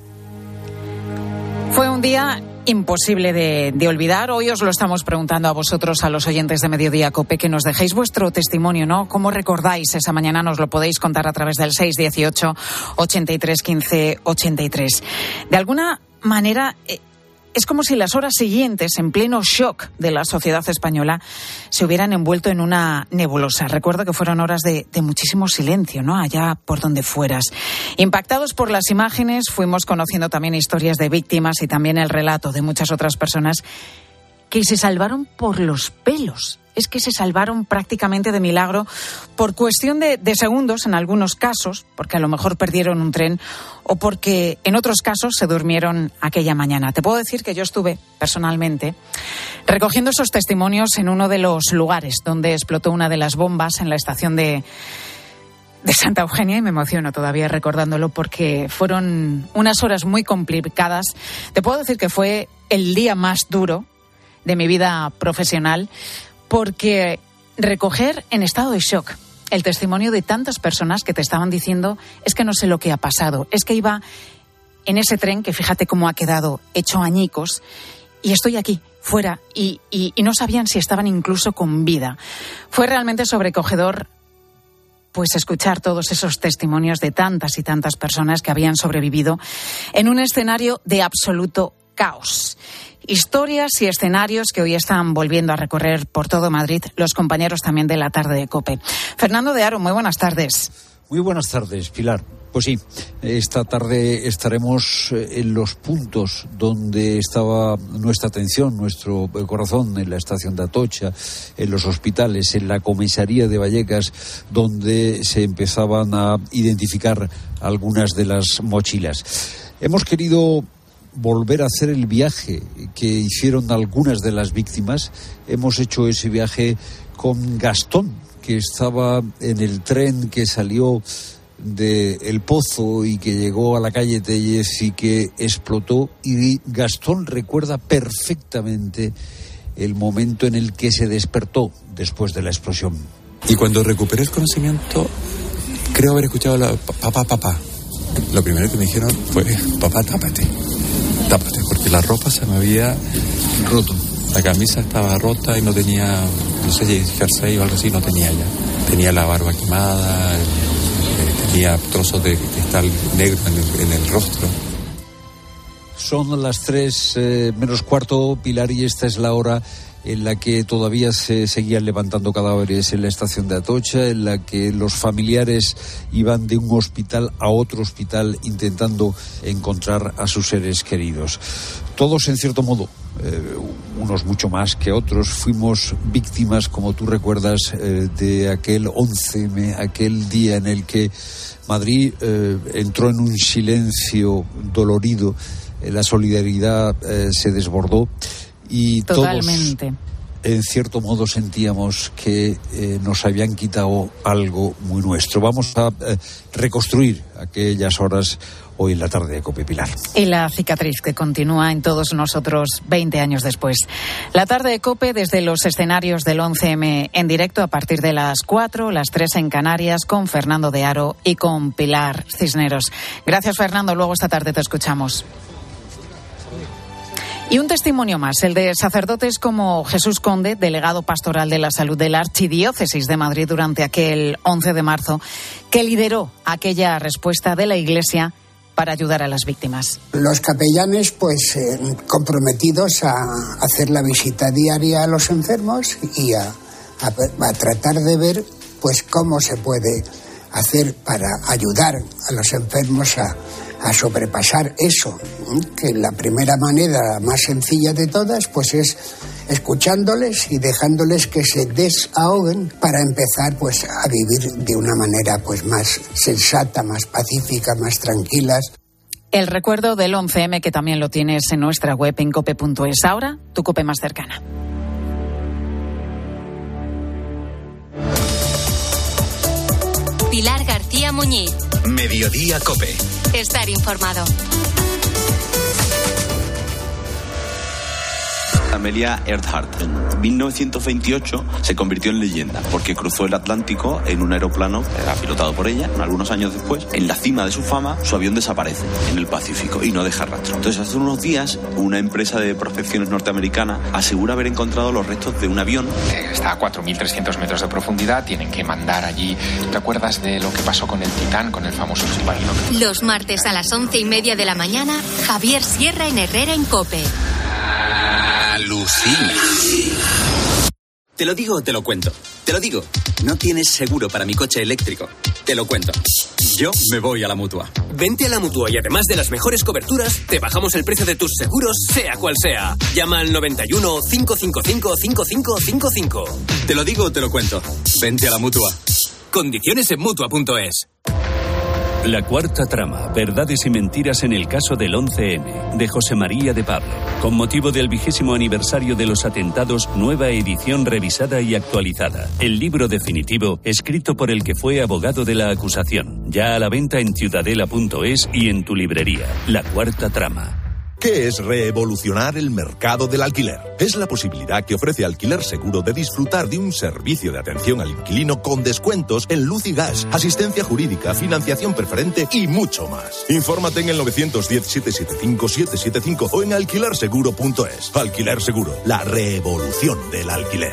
Fue un día imposible de olvidar. Hoy os lo estamos preguntando a vosotros, a los oyentes de Mediodía COPE, que nos dejéis vuestro testimonio, ¿no? ¿Cómo recordáis esa mañana? Nos lo podéis contar a través del 618 83 15 83. De alguna manera, es como si las horas siguientes, en pleno shock de la sociedad española, se hubieran envuelto en una nebulosa. Recuerdo que fueron horas de muchísimo silencio, ¿no? Allá por donde fueras. Impactados por las imágenes, fuimos conociendo también historias de víctimas y también el relato de muchas otras personas que se salvaron por los pelos. Es que se salvaron prácticamente de milagro por cuestión de segundos en algunos casos, porque a lo mejor perdieron un tren o porque en otros casos se durmieron aquella mañana. Te puedo decir que yo estuve personalmente recogiendo esos testimonios en uno de los lugares donde explotó una de las bombas en la estación de Santa Eugenia, y me emociono todavía recordándolo porque fueron unas horas muy complicadas. Te puedo decir que fue el día más duro de mi vida profesional, porque recoger en estado de shock el testimonio de tantas personas que te estaban diciendo es que no sé lo que ha pasado, es que iba en ese tren que fíjate cómo ha quedado hecho añicos y estoy aquí, fuera, y no sabían si estaban incluso con vida. Fue realmente sobrecogedor pues escuchar todos esos testimonios de tantas y tantas personas que habían sobrevivido en un escenario de absoluto caos. Historias y escenarios que hoy están volviendo a recorrer por todo Madrid los compañeros también de la tarde de COPE. Fernando de Aro, muy buenas tardes. Muy buenas tardes, Pilar. Pues sí, esta tarde estaremos en los puntos donde estaba nuestra atención, nuestro corazón, en la estación de Atocha, en los hospitales, en la comisaría de Vallecas, donde se empezaban a identificar algunas de las mochilas. Hemos querido volver a hacer el viaje que hicieron algunas de las víctimas. Hemos hecho ese viaje con Gastón, que estaba en el tren que salió del Pozo y que llegó a la calle Tellez y que explotó, y Gastón recuerda perfectamente el momento en el que se despertó después de la explosión. Y cuando recuperé el conocimiento, creo haber escuchado papá. Lo primero que me dijeron fue, papá, tápate, porque la ropa se me había roto. La camisa estaba rota y no tenía, no sé si jersey o algo así, no tenía ya. Tenía la barba quemada, tenía trozos de cristal negro en el rostro. Son las 3 menos cuarto, Pilar, y esta es la hora en la que todavía se seguían levantando cadáveres en la estación de Atocha, en la que los familiares iban de un hospital a otro hospital intentando encontrar a sus seres queridos. Todos, en cierto modo, unos mucho más que otros, fuimos víctimas, como tú recuerdas, de aquel 11M, aquel día en el que Madrid entró en un silencio dolorido, la solidaridad se desbordó. Y totalmente. Todos, en cierto modo, sentíamos que nos habían quitado algo muy nuestro. Vamos a reconstruir aquellas horas hoy en la tarde de COPE, Pilar. Y la cicatriz que continúa en todos nosotros 20 años después. La tarde de COPE desde los escenarios del 11M en directo a partir de las 4, las 3 en Canarias, con Fernando de Aro y con Pilar Cisneros. Gracias, Fernando. Luego esta tarde te escuchamos. Y un testimonio más, el de sacerdotes como Jesús Conde, delegado pastoral de la salud de la Archidiócesis de Madrid durante aquel 11 de marzo, que lideró aquella respuesta de la Iglesia para ayudar a las víctimas. Los capellanes, comprometidos a hacer la visita diaria a los enfermos y a tratar de ver, cómo se puede hacer para ayudar a los enfermos a sobrepasar eso, que la primera manera más sencilla de todas es escuchándoles y dejándoles que se desahoguen para empezar a vivir de una manera más sensata, más pacífica, más tranquilas. El recuerdo del 11M, que también lo tienes en nuestra web en cope.es. Ahora, tu COPE más cercana. Pilar García Muñiz. Mediodía COPE. Estar informado. Amelia Earhart en 1928 se convirtió en leyenda porque cruzó el Atlántico en un aeroplano, era pilotado por ella. Algunos años después, en la cima de su fama, su avión desaparece en el Pacífico y no deja rastro. Entonces, hace unos días, una empresa de prospecciones norteamericana asegura haber encontrado los restos de un avión. Está a 4.300 metros de profundidad, tienen que mandar allí. ¿Te acuerdas de lo que pasó con el Titán, con el famoso submarino? Los martes a las 11:30 de la mañana, Javier Sierra en Herrera en COPE. Alucina. Te lo digo o te lo cuento. Te lo digo. No tienes seguro para mi coche eléctrico. Te lo cuento. Yo me voy a la Mutua. Vente a la Mutua y además de las mejores coberturas, te bajamos el precio de tus seguros, sea cual sea. Llama al 91 555 5555. Te lo digo o te lo cuento. Vente a la Mutua. Condiciones en Mutua.es. La cuarta trama, verdades y mentiras en el caso del 11M, de José María de Pablo. Con motivo del 20º aniversario de los atentados, nueva edición revisada y actualizada. El libro definitivo, escrito por el que fue abogado de la acusación. Ya a la venta en ciudadela.es y en tu librería. La cuarta trama. ¿Qué es revolucionar el mercado del alquiler? Es la posibilidad que ofrece Alquiler Seguro de disfrutar de un servicio de atención al inquilino con descuentos en luz y gas, asistencia jurídica, financiación preferente y mucho más. Infórmate en el 910-775-775 o en alquilerseguro.es. Alquiler Seguro, la revolución del alquiler.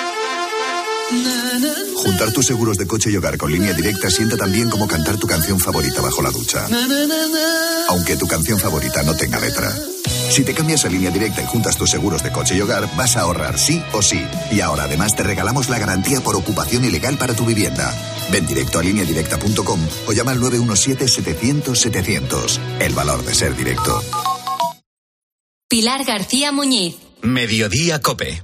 Juntar tus seguros de coche y hogar con Línea Directa sienta tan bien como cantar tu canción favorita bajo la ducha. Aunque tu canción favorita no tenga letra. Si te cambias a Línea Directa y juntas tus seguros de coche y hogar, vas a ahorrar sí o sí. Y ahora además te regalamos la garantía por ocupación ilegal para tu vivienda. Ven directo a lineadirecta.com o llama al 917-700-700. El valor de ser directo. Pilar García Muñiz. Mediodía COPE.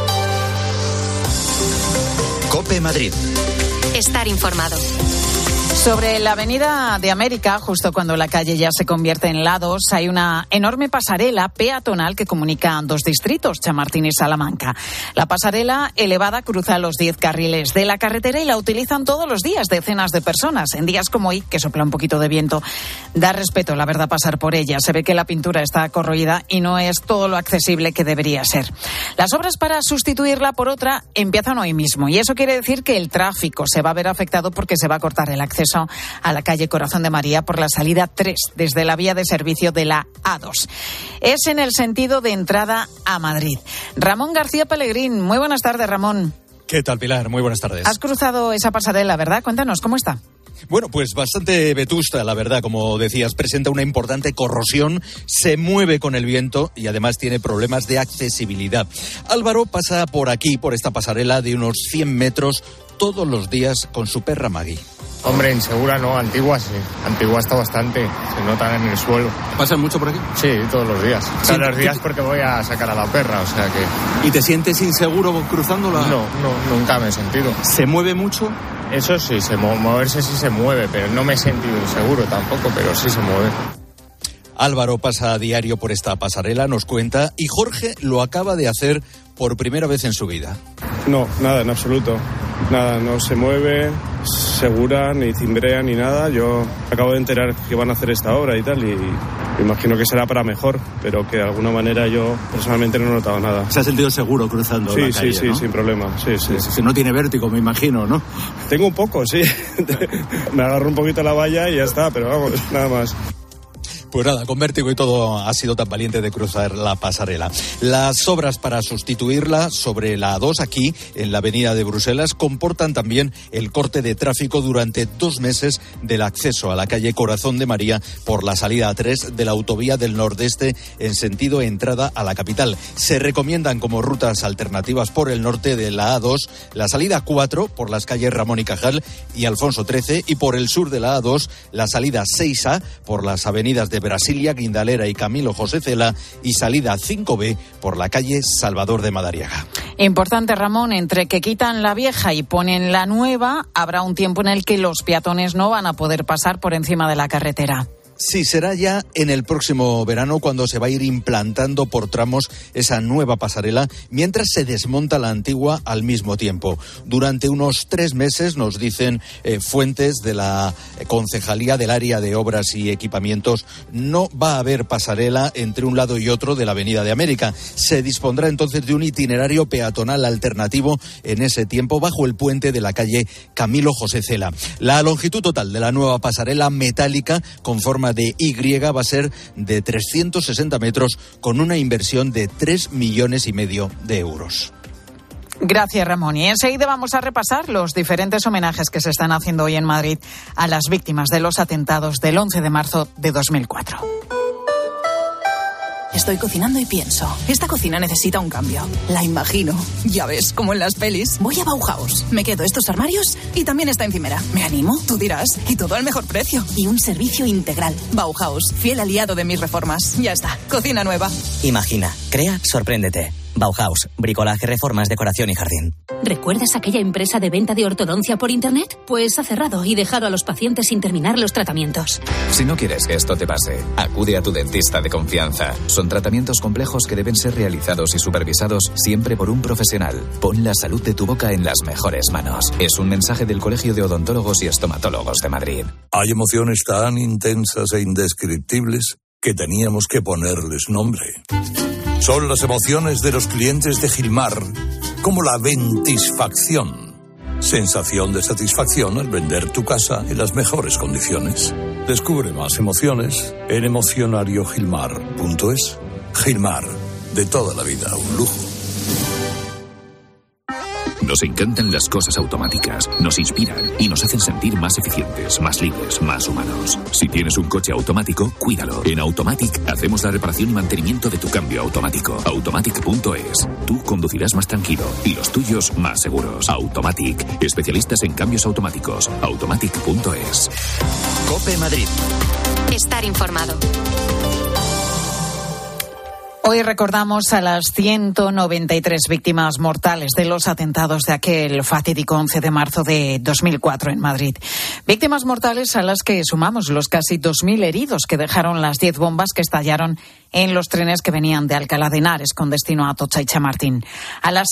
COPE Madrid. Estar informado. Sobre la Avenida de América, justo cuando la calle ya se convierte en lados, hay una enorme pasarela peatonal que comunica dos distritos, Chamartín y Salamanca. La pasarela elevada cruza los 10 carriles de la carretera y la utilizan todos los días decenas de personas. En días como hoy, que sopla un poquito de viento, da respeto, la verdad, pasar por ella. Se ve que la pintura está corroída y no es todo lo accesible que debería ser. Las obras para sustituirla por otra empiezan hoy mismo y eso quiere decir que el tráfico se va a ver afectado porque se va a cortar el acceso a la calle Corazón de María por la salida 3 desde la vía de servicio de la A2. Es en el sentido de entrada a Madrid. Ramón García Pellegrín, muy buenas tardes, Ramón. ¿Qué tal, Pilar? Muy buenas tardes. Has cruzado esa pasarela, ¿verdad? Cuéntanos, ¿cómo está? Bueno, pues bastante vetusta, la verdad, como decías, presenta una importante corrosión, se mueve con el viento y además tiene problemas de accesibilidad. Álvaro pasa por aquí, por esta pasarela de unos 100 metros todos los días con su perra Maggie. Hombre, insegura no, antigua sí. Antigua está bastante, se notan en el suelo. ¿Pasan mucho por aquí? Sí, todos los días. Sí, todos los días porque voy a sacar a la perra, o sea que... ¿Y te sientes inseguro cruzándola? No, nunca me he sentido. ¿Se mueve mucho? Eso sí, moverse sí se mueve, pero no me he sentido inseguro tampoco, pero sí se mueve. Álvaro pasa a diario por esta pasarela, nos cuenta, y Jorge lo acaba de hacer por primera vez en su vida. No, nada, en absoluto. Nada, no se mueve, segura, ni cimbrea, ni nada. Yo acabo de enterar que van a hacer esta obra y tal, y me imagino que será para mejor, pero que de alguna manera yo personalmente no he notado nada. ¿Se ha sentido seguro cruzando la calle? Sí, ¿no? Sin problema, sí. No tiene vértigo, me imagino, ¿no? Tengo un poco, sí. Me agarro un poquito la valla y ya está, pero vamos, nada más. Pues nada, con vértigo y todo ha sido tan valiente de cruzar la pasarela. Las obras para sustituirla sobre la A2 aquí, en la avenida de Bruselas, comportan también el corte de tráfico durante 2 meses del acceso a la calle Corazón de María por la salida A3 de la autovía del Nordeste en sentido entrada a la capital. Se recomiendan como rutas alternativas por el norte de la A2 la salida 4 por las calles Ramón y Cajal y Alfonso XIII y por el sur de la A2 la salida 6A por las avenidas de Brasilia, Guindalera y Camilo José Cela y salida 5B por la calle Salvador de Madariaga. Importante, Ramón, entre que quitan la vieja y ponen la nueva, habrá un tiempo en el que los peatones no van a poder pasar por encima de la carretera. Sí, será ya en el próximo verano cuando se va a ir implantando por tramos esa nueva pasarela, mientras se desmonta la antigua al mismo tiempo. Durante unos 3 meses, nos dicen fuentes de la Concejalía del Área de Obras y Equipamientos, no va a haber pasarela entre un lado y otro de la Avenida de América. Se dispondrá entonces de un itinerario peatonal alternativo en ese tiempo bajo el puente de la calle Camilo José Cela. La longitud total de la nueva pasarela metálica con forma de Y va a ser de 360 metros con una inversión de 3,5 millones de euros. Gracias, Ramón. Y enseguida vamos a repasar los diferentes homenajes que se están haciendo hoy en Madrid a las víctimas de los atentados del 11 de marzo de 2004. Estoy cocinando y pienso, esta cocina necesita un cambio. La imagino. Ya ves, como en las pelis. Voy a Bauhaus, me quedo estos armarios y también esta encimera. ¿Me animo? Tú dirás. Y todo al mejor precio. Y un servicio integral. Bauhaus, fiel aliado de mis reformas. Ya está, cocina nueva. Imagina, crea, sorpréndete. Bauhaus, bricolaje, reformas, decoración y jardín. ¿Recuerdas aquella empresa de venta de ortodoncia por internet? Pues ha cerrado y dejado a los pacientes sin terminar los tratamientos. Si no quieres que esto te pase, acude a tu dentista de confianza. Son tratamientos complejos que deben ser realizados y supervisados siempre por un profesional. Pon la salud de tu boca en las mejores manos. Es un mensaje del Colegio de Odontólogos y Estomatólogos de Madrid. Hay emociones tan intensas e indescriptibles que teníamos que ponerles nombre. Son las emociones de los clientes de Gilmar, como la ventisfacción. Sensación de satisfacción al vender tu casa en las mejores condiciones. Descubre más emociones en emocionariogilmar.es. Gilmar, de toda la vida, un lujo. Nos encantan las cosas automáticas, nos inspiran y nos hacen sentir más eficientes, más libres, más humanos. Si tienes un coche automático, cuídalo. En Automatic hacemos la reparación y mantenimiento de tu cambio automático. Automatic.es. Tú conducirás más tranquilo y los tuyos más seguros. Automatic. Especialistas en cambios automáticos. Automatic.es. COPE Madrid. Estar informado. Hoy recordamos a las 193 víctimas mortales de los atentados de aquel fatídico 11 de marzo de 2004 en Madrid. Víctimas mortales a las que sumamos los casi 2.000 heridos que dejaron las 10 bombas que estallaron en los trenes que venían de Alcalá de Henares con destino a Atocha y Chamartín. A las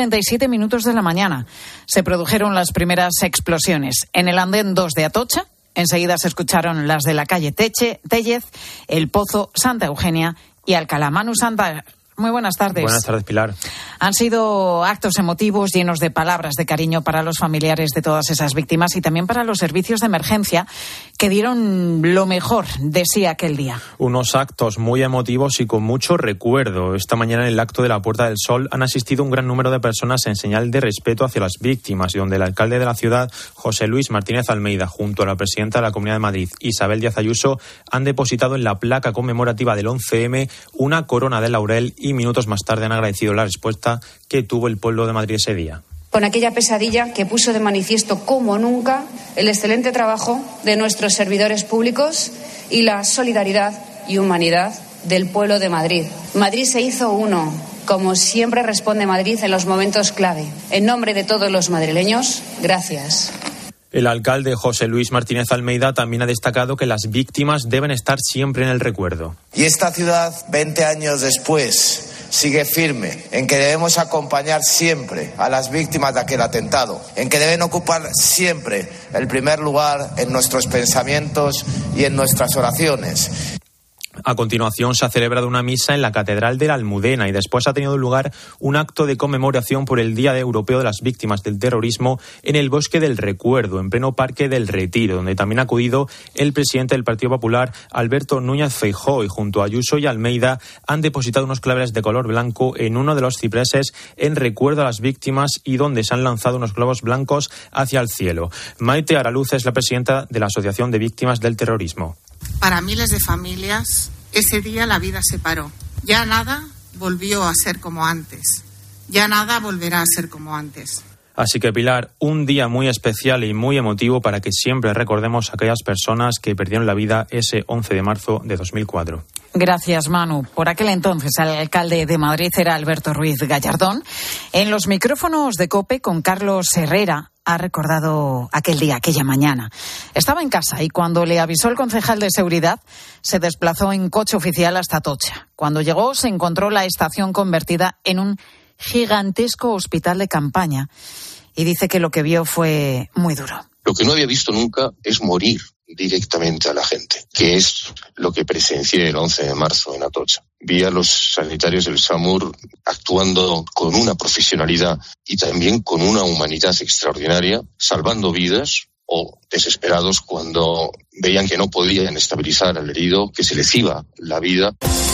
7:37 de la mañana se produjeron las primeras explosiones en el andén 2 de Atocha. Enseguida se escucharon las de la calle Téllez, El Pozo, Santa Eugenia y Alcalá. Manu Santa, muy buenas tardes. Buenas tardes, Pilar. Han sido actos emotivos llenos de palabras de cariño para los familiares de todas esas víctimas y también para los servicios de emergencia que dieron lo mejor de sí aquel día. Unos actos muy emotivos y con mucho recuerdo. Esta mañana en el acto de la Puerta del Sol han asistido un gran número de personas en señal de respeto hacia las víctimas y donde el alcalde de la ciudad, José Luis Martínez Almeida, junto a la presidenta de la Comunidad de Madrid, Isabel Díaz Ayuso, han depositado en la placa conmemorativa del 11M una corona de laurel y minutos más tarde han agradecido la respuesta que tuvo el pueblo de Madrid ese día. Con aquella pesadilla que puso de manifiesto como nunca el excelente trabajo de nuestros servidores públicos y la solidaridad y humanidad del pueblo de Madrid. Madrid se hizo uno, como siempre responde Madrid en los momentos clave. En nombre de todos los madrileños, gracias. El alcalde José Luis Martínez Almeida también ha destacado que las víctimas deben estar siempre en el recuerdo. Y esta ciudad, 20 años después, sigue firme en que debemos acompañar siempre a las víctimas de aquel atentado, en que deben ocupar siempre el primer lugar en nuestros pensamientos y en nuestras oraciones. A continuación se ha celebrado una misa en la Catedral de la Almudena y después ha tenido lugar un acto de conmemoración por el Día Europeo de las Víctimas del Terrorismo en el Bosque del Recuerdo, en pleno Parque del Retiro, donde también ha acudido el presidente del Partido Popular, Alberto Núñez Feijóo, y junto a Ayuso y Almeida han depositado unos claveles de color blanco en uno de los cipreses en recuerdo a las víctimas y donde se han lanzado unos globos blancos hacia el cielo. Maite Araluz es la presidenta de la Asociación de Víctimas del Terrorismo. Para miles de familias, ese día la vida se paró. Ya nada volvió a ser como antes. Ya nada volverá a ser como antes. Así que, Pilar, un día muy especial y muy emotivo para que siempre recordemos a aquellas personas que perdieron la vida ese 11 de marzo de 2004. Gracias, Manu. Por aquel entonces, el alcalde de Madrid era Alberto Ruiz Gallardón. En los micrófonos de COPE, con Carlos Herrera, ha recordado aquel día, aquella mañana. Estaba en casa y cuando le avisó el concejal de seguridad, se desplazó en coche oficial hasta Atocha. Cuando llegó, se encontró la estación convertida en un gigantesco hospital de campaña y dice que lo que vio fue muy duro. Lo que no había visto nunca es morir directamente a la gente, que es lo que presencié el 11 de marzo en Atocha. Vi a los sanitarios del SAMUR actuando con una profesionalidad y también con una humanidad extraordinaria, salvando vidas o desesperados cuando veían que no podían estabilizar al herido, que se les iba la vida.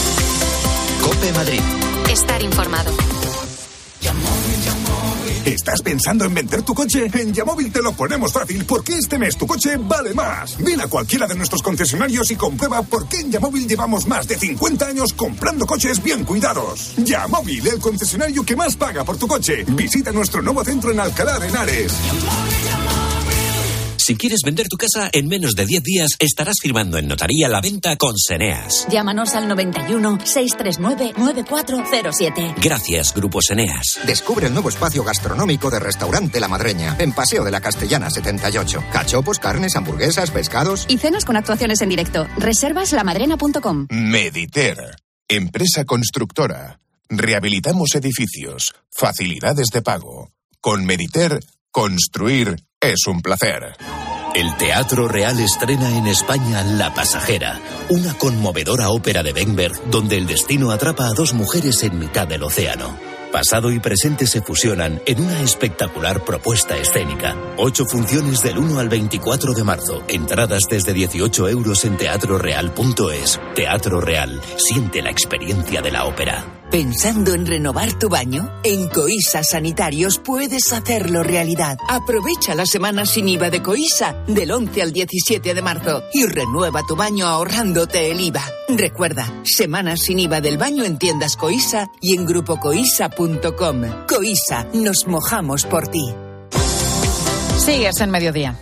COPE Madrid. Estar informado. ¿Estás pensando en vender tu coche? En Yamóvil te lo ponemos fácil porque este mes tu coche vale más. Ven a cualquiera de nuestros concesionarios y comprueba por qué en Yamóvil llevamos más de 50 años comprando coches bien cuidados. Yamóvil, el concesionario que más paga por tu coche. Visita nuestro nuevo centro en Alcalá de Henares. Si quieres vender tu casa, en menos de 10 días estarás firmando en notaría la venta con Seneas. Llámanos al 91 639 9407. Gracias, Grupo Seneas. Descubre el nuevo espacio gastronómico de Restaurante La Madreña, en Paseo de la Castellana 78. Cachopos, carnes, hamburguesas, pescados. Y cenas con actuaciones en directo. Reservas lamadrena.com. Mediter, empresa constructora. Rehabilitamos edificios. Facilidades de pago. Con Mediter, construir es un placer. El Teatro Real estrena en España La Pasajera, una conmovedora ópera de Wegberg donde el destino atrapa a dos mujeres en mitad del océano. Pasado y presente se fusionan en una espectacular propuesta escénica. 8 funciones del 1 al 24 de marzo. Entradas desde 18 € en teatroreal.es. Teatro Real. Siente la experiencia de la ópera. ¿Pensando en renovar tu baño? En Coisa Sanitarios puedes hacerlo realidad. Aprovecha la semana sin IVA de Coisa del 11 al 17 de marzo y renueva tu baño ahorrándote el IVA. Recuerda, semana sin IVA del baño en tiendas Coisa y en grupocoisa.com. Coisa, nos mojamos por ti. Sigues en Mediodía.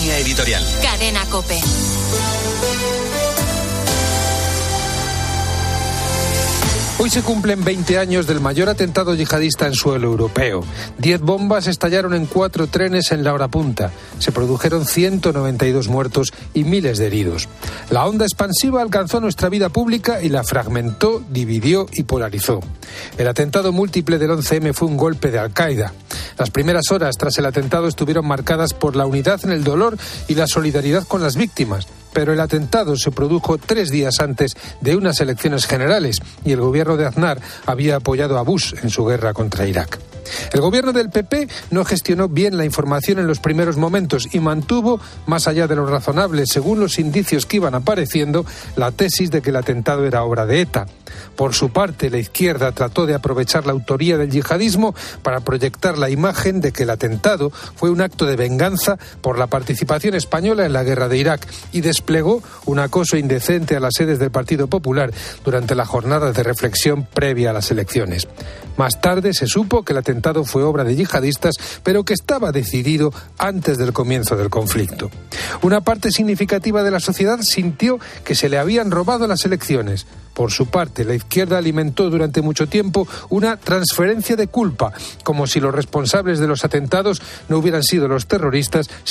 Línea editorial. Cadena COPE. Hoy se cumplen 20 años del mayor atentado yihadista en suelo europeo. 10 bombas estallaron en 4 trenes en la hora punta. Se produjeron 192 muertos y miles de heridos. La onda expansiva alcanzó nuestra vida pública y la fragmentó, dividió y polarizó. El atentado múltiple del 11M fue un golpe de Al-Qaeda. Las primeras horas tras el atentado estuvieron marcadas por la unidad en el dolor y la solidaridad con las víctimas. Pero el atentado se produjo 3 días antes de unas elecciones generales y el gobierno de Aznar había apoyado a Bush en su guerra contra Irak. El gobierno del PP no gestionó bien la información en los primeros momentos y mantuvo, más allá de lo razonable, según los indicios que iban apareciendo, la tesis de que el atentado era obra de ETA. Por su parte, la izquierda trató de aprovechar la autoría del yihadismo para proyectar la imagen de que el atentado fue un acto de venganza por la participación española en la guerra de Irak y desplegó un acoso indecente a las sedes del Partido Popular durante la jornada de reflexión previa a las elecciones. Más tarde se supo que el atentado fue obra de yihadistas, pero que estaba decidido antes del comienzo del conflicto. Una parte significativa de la sociedad sintió que se le habían robado las elecciones. Por su parte, la izquierda alimentó durante mucho tiempo una transferencia de culpa, como si los responsables de los atentados no hubieran sido los terroristas,